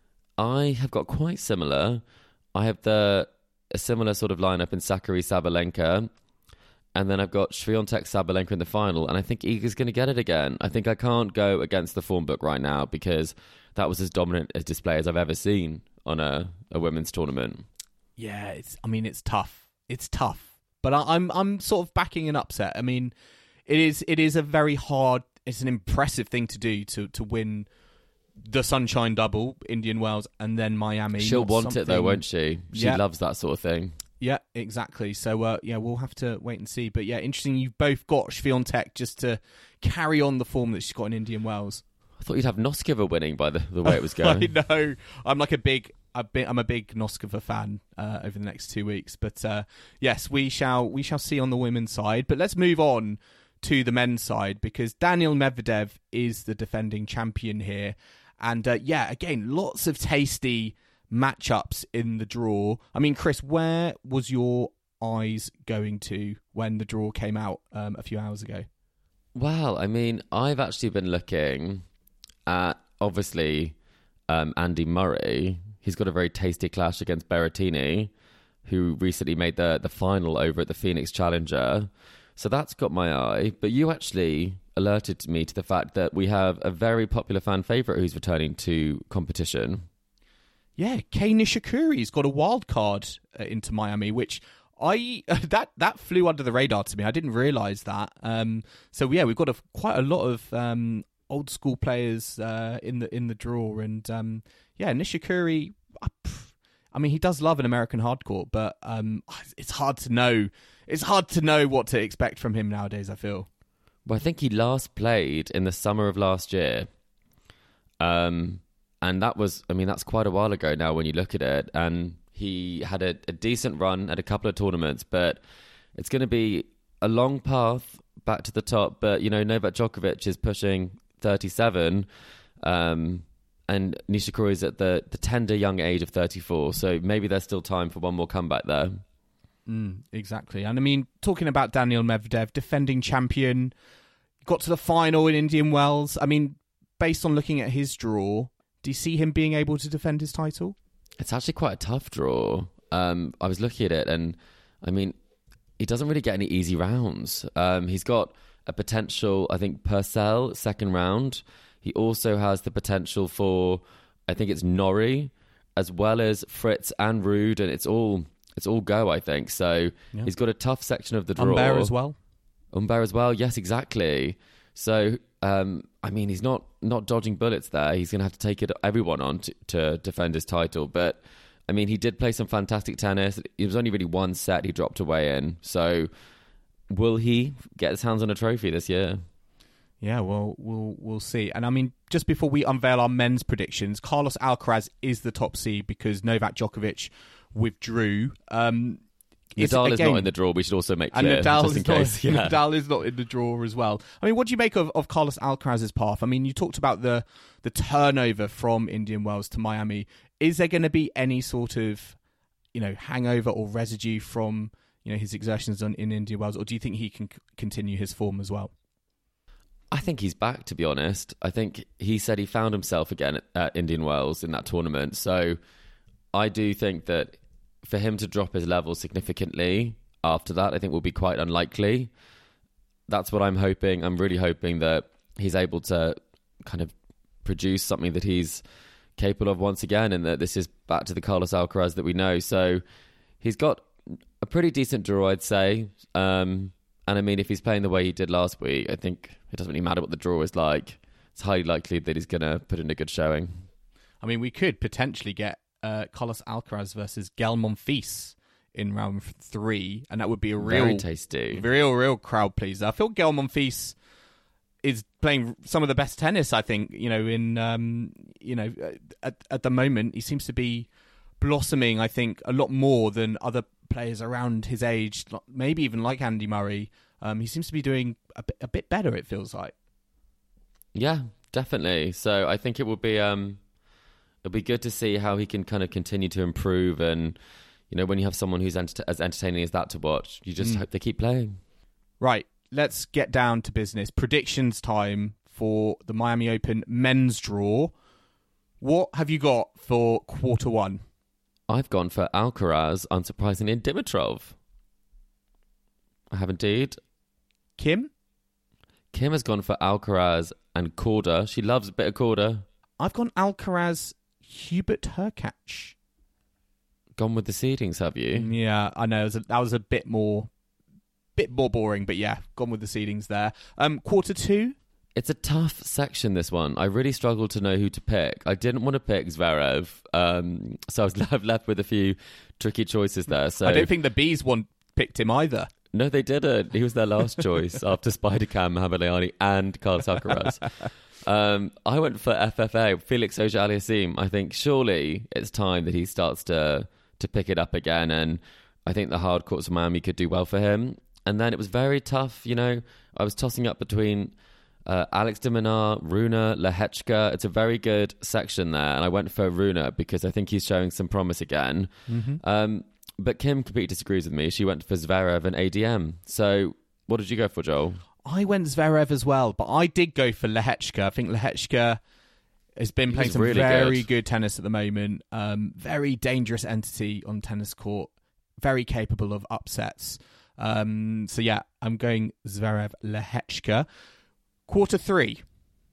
I have got quite similar. I have the a similar sort of lineup in Sakari Sabalenka. And then I've got Swiatek Sabalenka in the final. And I think Iga's going to get it again. I think I can't go against the form book right now because that was as dominant a display as I've ever seen on a, a women's tournament. Yeah, it's. I mean, it's tough. It's tough, but I, I'm I'm sort of backing an upset. I mean, it is it is a very hard. It's an impressive thing to do to to win the Sunshine Double, Indian Wells, and then Miami. She'll Not want it though, something- won't she? She Yeah. loves that sort of thing. Yeah, exactly. So uh, yeah, we'll have to wait and see. But yeah, interesting. You've both got Swiatek just to carry on the form that she's got in Indian Wells. I thought you'd have Noskova winning by the, the way it was going. I know. I'm like a big. I've been, I'm a big Noskova fan uh, over the next two weeks. But uh, yes, we shall we shall see on the women's side. But let's move on to the men's side because Daniil Medvedev is the defending champion here. And uh, yeah, again, lots of tasty matchups in the draw. I mean, Chris, where was your eyes going to when the draw came out um, a few hours ago? Well, I mean, I've actually been looking at, obviously, um, Andy Murray. He's got a very tasty clash against Berrettini, who recently made the, the final over at the Phoenix Challenger. So that's got my eye. But you actually alerted me to the fact that we have a very popular fan favourite who's returning to competition. Yeah, Kei Nishikori's got a wild card uh, into Miami, which I that that flew under the radar to me. I didn't realise that. Um, so yeah, we've got a, quite a lot of um, old school players uh, in the in the draw, and um, yeah, Nishikori. I, I mean, he does love an American hardcourt, but um, it's hard to know. It's hard to know what to expect from him nowadays. I feel. Well, I think he last played in the summer of last year. Um. And that was, I mean, that's quite a while ago now when you look at it. And he had a, a decent run at a couple of tournaments, but it's going to be a long path back to the top. But, you know, Novak Djokovic is pushing thirty-seven, um, and Nishikori's at the, the tender young age of thirty-four. So maybe there's still time for one more comeback there. Mm, exactly. And I mean, talking about Daniil Medvedev, defending champion, got to the final in Indian Wells. I mean, based on looking at his draw, do you see him being able to defend his title? It's actually quite a tough draw. Um, I was looking at it, and I mean, he doesn't really get any easy rounds. Um, he's got a potential, I think, Purcell second round. He also has the potential for, I think it's Norrie, as well as Fritz and Ruud, and it's all it's all go, I think. So yeah. He's got a tough section of the draw. Humbert as well. Humbert as well, yes, exactly. So, um, I mean, he's not, not dodging bullets there. He's going to have to take it everyone on to, to defend his title. But, I mean, he did play some fantastic tennis. It was only really one set he dropped away in. So, will he get his hands on a trophy this year? Yeah, well, we'll we'll see. And I mean, just before we unveil our men's predictions, Carlos Alcaraz is the top seed because Novak Djokovic withdrew. Um, Nadal is not in the draw. We should also make clear, and Nadal just in is not, case. Yeah. Nadal is not in the draw as well. I mean, what do you make of, of Carlos Alcaraz's path? I mean, you talked about the the turnover from Indian Wells to Miami. Is there going to be any sort of, you know, hangover or residue from, you know, his exertions on, in Indian Wells, or do you think he can c- continue his form as well? I think he's back, to be honest. I think he said he found himself again at, at Indian Wells in that tournament. So I do think that for him to drop his level significantly after that, I think will be quite unlikely. That's what I'm hoping. I'm really hoping that he's able to kind of produce something that he's capable of once again, and that this is back to the Carlos Alcaraz that we know. So he's got a pretty decent draw, I'd say. Um, and I mean, if he's playing the way he did last week, I think it doesn't really matter what the draw is like. It's highly likely that he's going to put in a good showing. I mean, we could potentially get Uh, Carlos Alcaraz versus Gael Monfils in round three, and that would be a real, very tasty, real, real crowd pleaser. I feel Gael Monfils is playing some of the best tennis. I think you know in um, you know at at the moment he seems to be blossoming. I think a lot more than other players around his age, maybe even like Andy Murray. Um, he seems to be doing a bit, a bit better. It feels like. Yeah, definitely. So I think it will be. Um... It'll be good to see how he can kind of continue to improve. And, you know, when you have someone who's enter- as entertaining as that to watch, you just mm. hope they keep playing. Right. Let's get down to business. Predictions time for the Miami Open men's draw. What have you got for quarter one? I've gone for Alcaraz, unsurprisingly, and Dimitrov. I have indeed. Kim? Kim has gone for Alcaraz and Korda. She loves a bit of Korda. I've gone Alcaraz, Hubert Hurkacz. Gone with the seedings, have you? Yeah, I know. That was a bit more bit more boring, but yeah, gone with the seedings there. Um, quarter two? It's a tough section, this one. I really struggled to know who to pick. I didn't want to pick Zverev, um, so I was left, left with a few tricky choices there. So I don't think the Bees one picked him either. No, they didn't. He was their last choice after Spider-Cam, Mohamed Liani, and Carlos Alcaraz. Um, I went for F F A, Felix Auger-Aliassime. I think surely it's time that he starts to to pick it up again, and I think the hard courts of Miami could do well for him. And then it was very tough, you know. I was tossing up between uh, Alex de Minaur, Rune, Lehechka. It's a very good section there, and I went for Rune because I think he's showing some promise again. Mm-hmm. Um, but Kim completely disagrees with me. She went for Zverev and A D M. So what did you go for, Joel? I went Zverev as well, but I did go for Lehechka. I think Lehechka has been playing some really very good. good tennis at the moment. Um, very dangerous entity on tennis court. Very capable of upsets. Um, so yeah, I'm going Zverev Lehechka. Quarter three.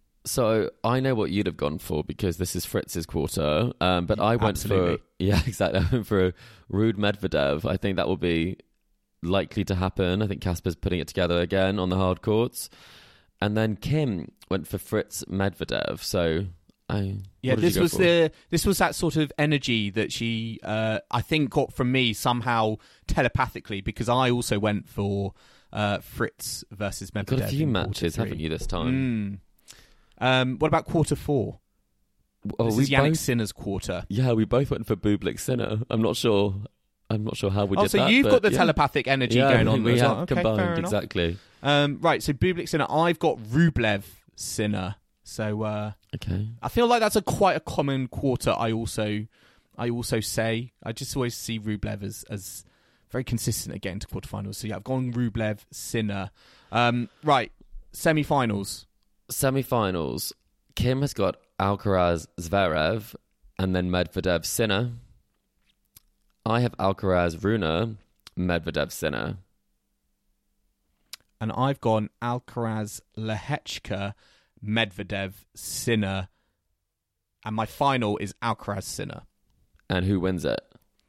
So I know what you'd have gone for because this is Fritz's quarter. Um, but I went Absolutely. for yeah, exactly. I went for Ruud Medvedev. I think that will be likely to happen. I think Casper's putting it together again on the hard courts. And then Kim went for Fritz Medvedev. So I yeah, this was for? the this was that sort of energy that she uh, I think got from me somehow telepathically, because I also went for uh, Fritz versus Medvedev. You've got a few matches, haven't you, this time? Mm. Um, what about quarter four? Oh, this we is Yannick both, Sinner's quarter. Yeah, we both went for Bublik Sinner. I'm not sure. I'm not sure how we oh, did so that. Oh, so you've but got the yeah. telepathic energy yeah, going on. We as have well. Okay, combined, exactly. Um, right, so Bublik Sinner. I've got Rublev Sinner. So uh, okay, I feel like that's a quite a common quarter. I also, I also say I just always see Rublev as as very consistent at getting to quarterfinals. So yeah, I've gone Rublev Sinner. Um, right, semi-finals. Semi-finals. Kim has got Alcaraz Zverev and then Medvedev Sinner. I have Alcaraz Rune, Medvedev Sinner. and I've gone Alcaraz, Lehechka, Medvedev, Sinner, and my final is Alcaraz, Sinner. And who wins it?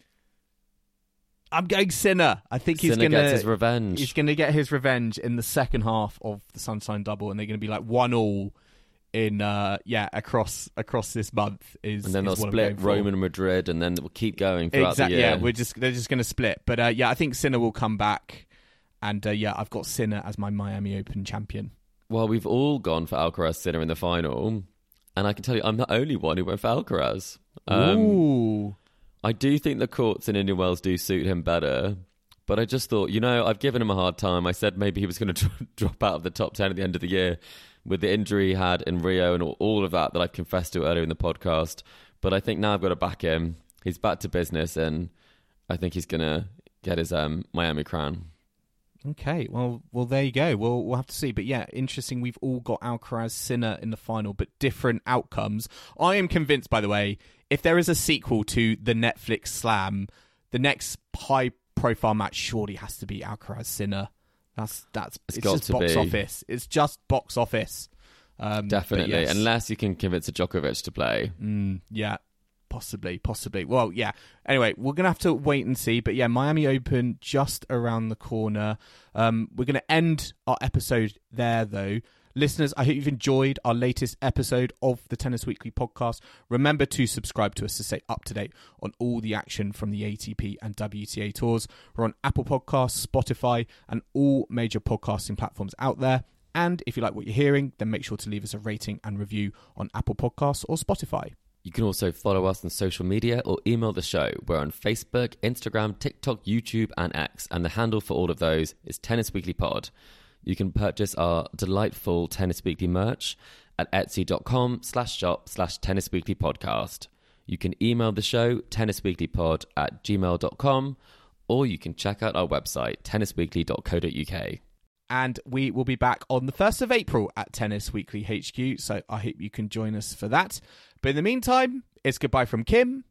I'm going Sinner. I think he's Sinner going to gets his revenge. He's going to get his revenge in the second half of the Sunshine Double, and they're going to be like one all in uh, yeah across across this month. Is and then is they'll what split Rome and Madrid, and then we'll keep going throughout exactly, the year. Yeah, we're just they're just going to split. But uh, yeah, I think Sinner will come back, and uh, yeah, I've got Sinner as my Miami Open champion. Well, we've all gone for Alcaraz Sinner in the final, and I can tell you, I'm the only one who went for Alcaraz. Um, Ooh. I do think the courts in Indian Wells do suit him better, but I just thought, you know, I've given him a hard time. I said maybe he was going to drop out of the top ten at the end of the year with the injury he had in Rio and all of that that I've confessed to earlier in the podcast. But I think now I've got to back him. He's back to business, and I think he's going to get his um, Miami crown. Okay, well, well, there you go. We'll we'll have to see. But yeah, interesting. We've all got Alcaraz, Sinner in the final, but different outcomes. I am convinced, by the way, if there is a sequel to the Netflix Slam, the next high-profile match surely has to be Alcaraz, Sinner. That's that's it's, it's got just to box be. office. It's just box office. Um, Definitely, yes. unless you can convince a Djokovic to play. Mm, yeah. Possibly, possibly. Well, yeah. Anyway, we're going to have to wait and see. But yeah, Miami Open just around the corner. Um, we're going to end our episode there, though. Listeners, I hope you've enjoyed our latest episode of the Tennis Weekly podcast. Remember to subscribe to us to stay up to date on all the action from the A T P and W T A tours. We're on Apple Podcasts, Spotify, and all major podcasting platforms out there. And if you like what you're hearing, then make sure to leave us a rating and review on Apple Podcasts or Spotify. You can also follow us on social media or email the show. We're on Facebook, Instagram, TikTok, YouTube, and X. And the handle for all of those is Tennis Weekly Pod. You can purchase our delightful Tennis Weekly merch at etsy.com slash shop slash Tennis Weekly Podcast. You can email the show, tennisweeklypod at gmail dot com, or you can check out our website, tennis weekly dot co dot uk. And we will be back on the first of April at Tennis Weekly H Q, so I hope you can join us for that. But in the meantime, it's goodbye from Kim.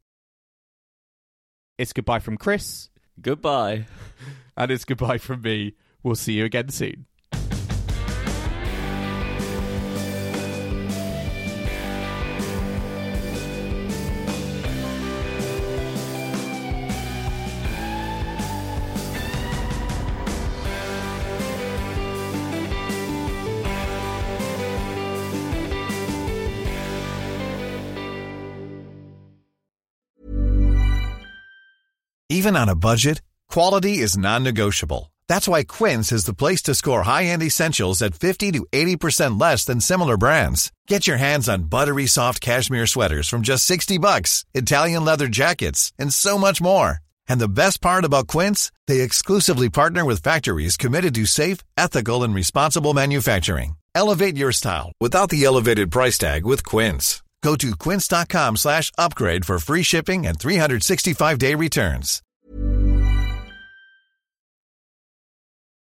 It's goodbye from Chris. Goodbye. And it's goodbye from me. We'll see you again soon. Even on a budget, quality is non-negotiable. That's why Quince is the place to score high-end essentials at fifty to eighty percent less than similar brands. Get your hands on buttery soft cashmere sweaters from just sixty bucks, Italian leather jackets, and so much more. And the best part about Quince, they exclusively partner with factories committed to safe, ethical, and responsible manufacturing. Elevate your style without the elevated price tag with Quince. Go to quince.com slash upgrade for free shipping and three sixty-five day returns.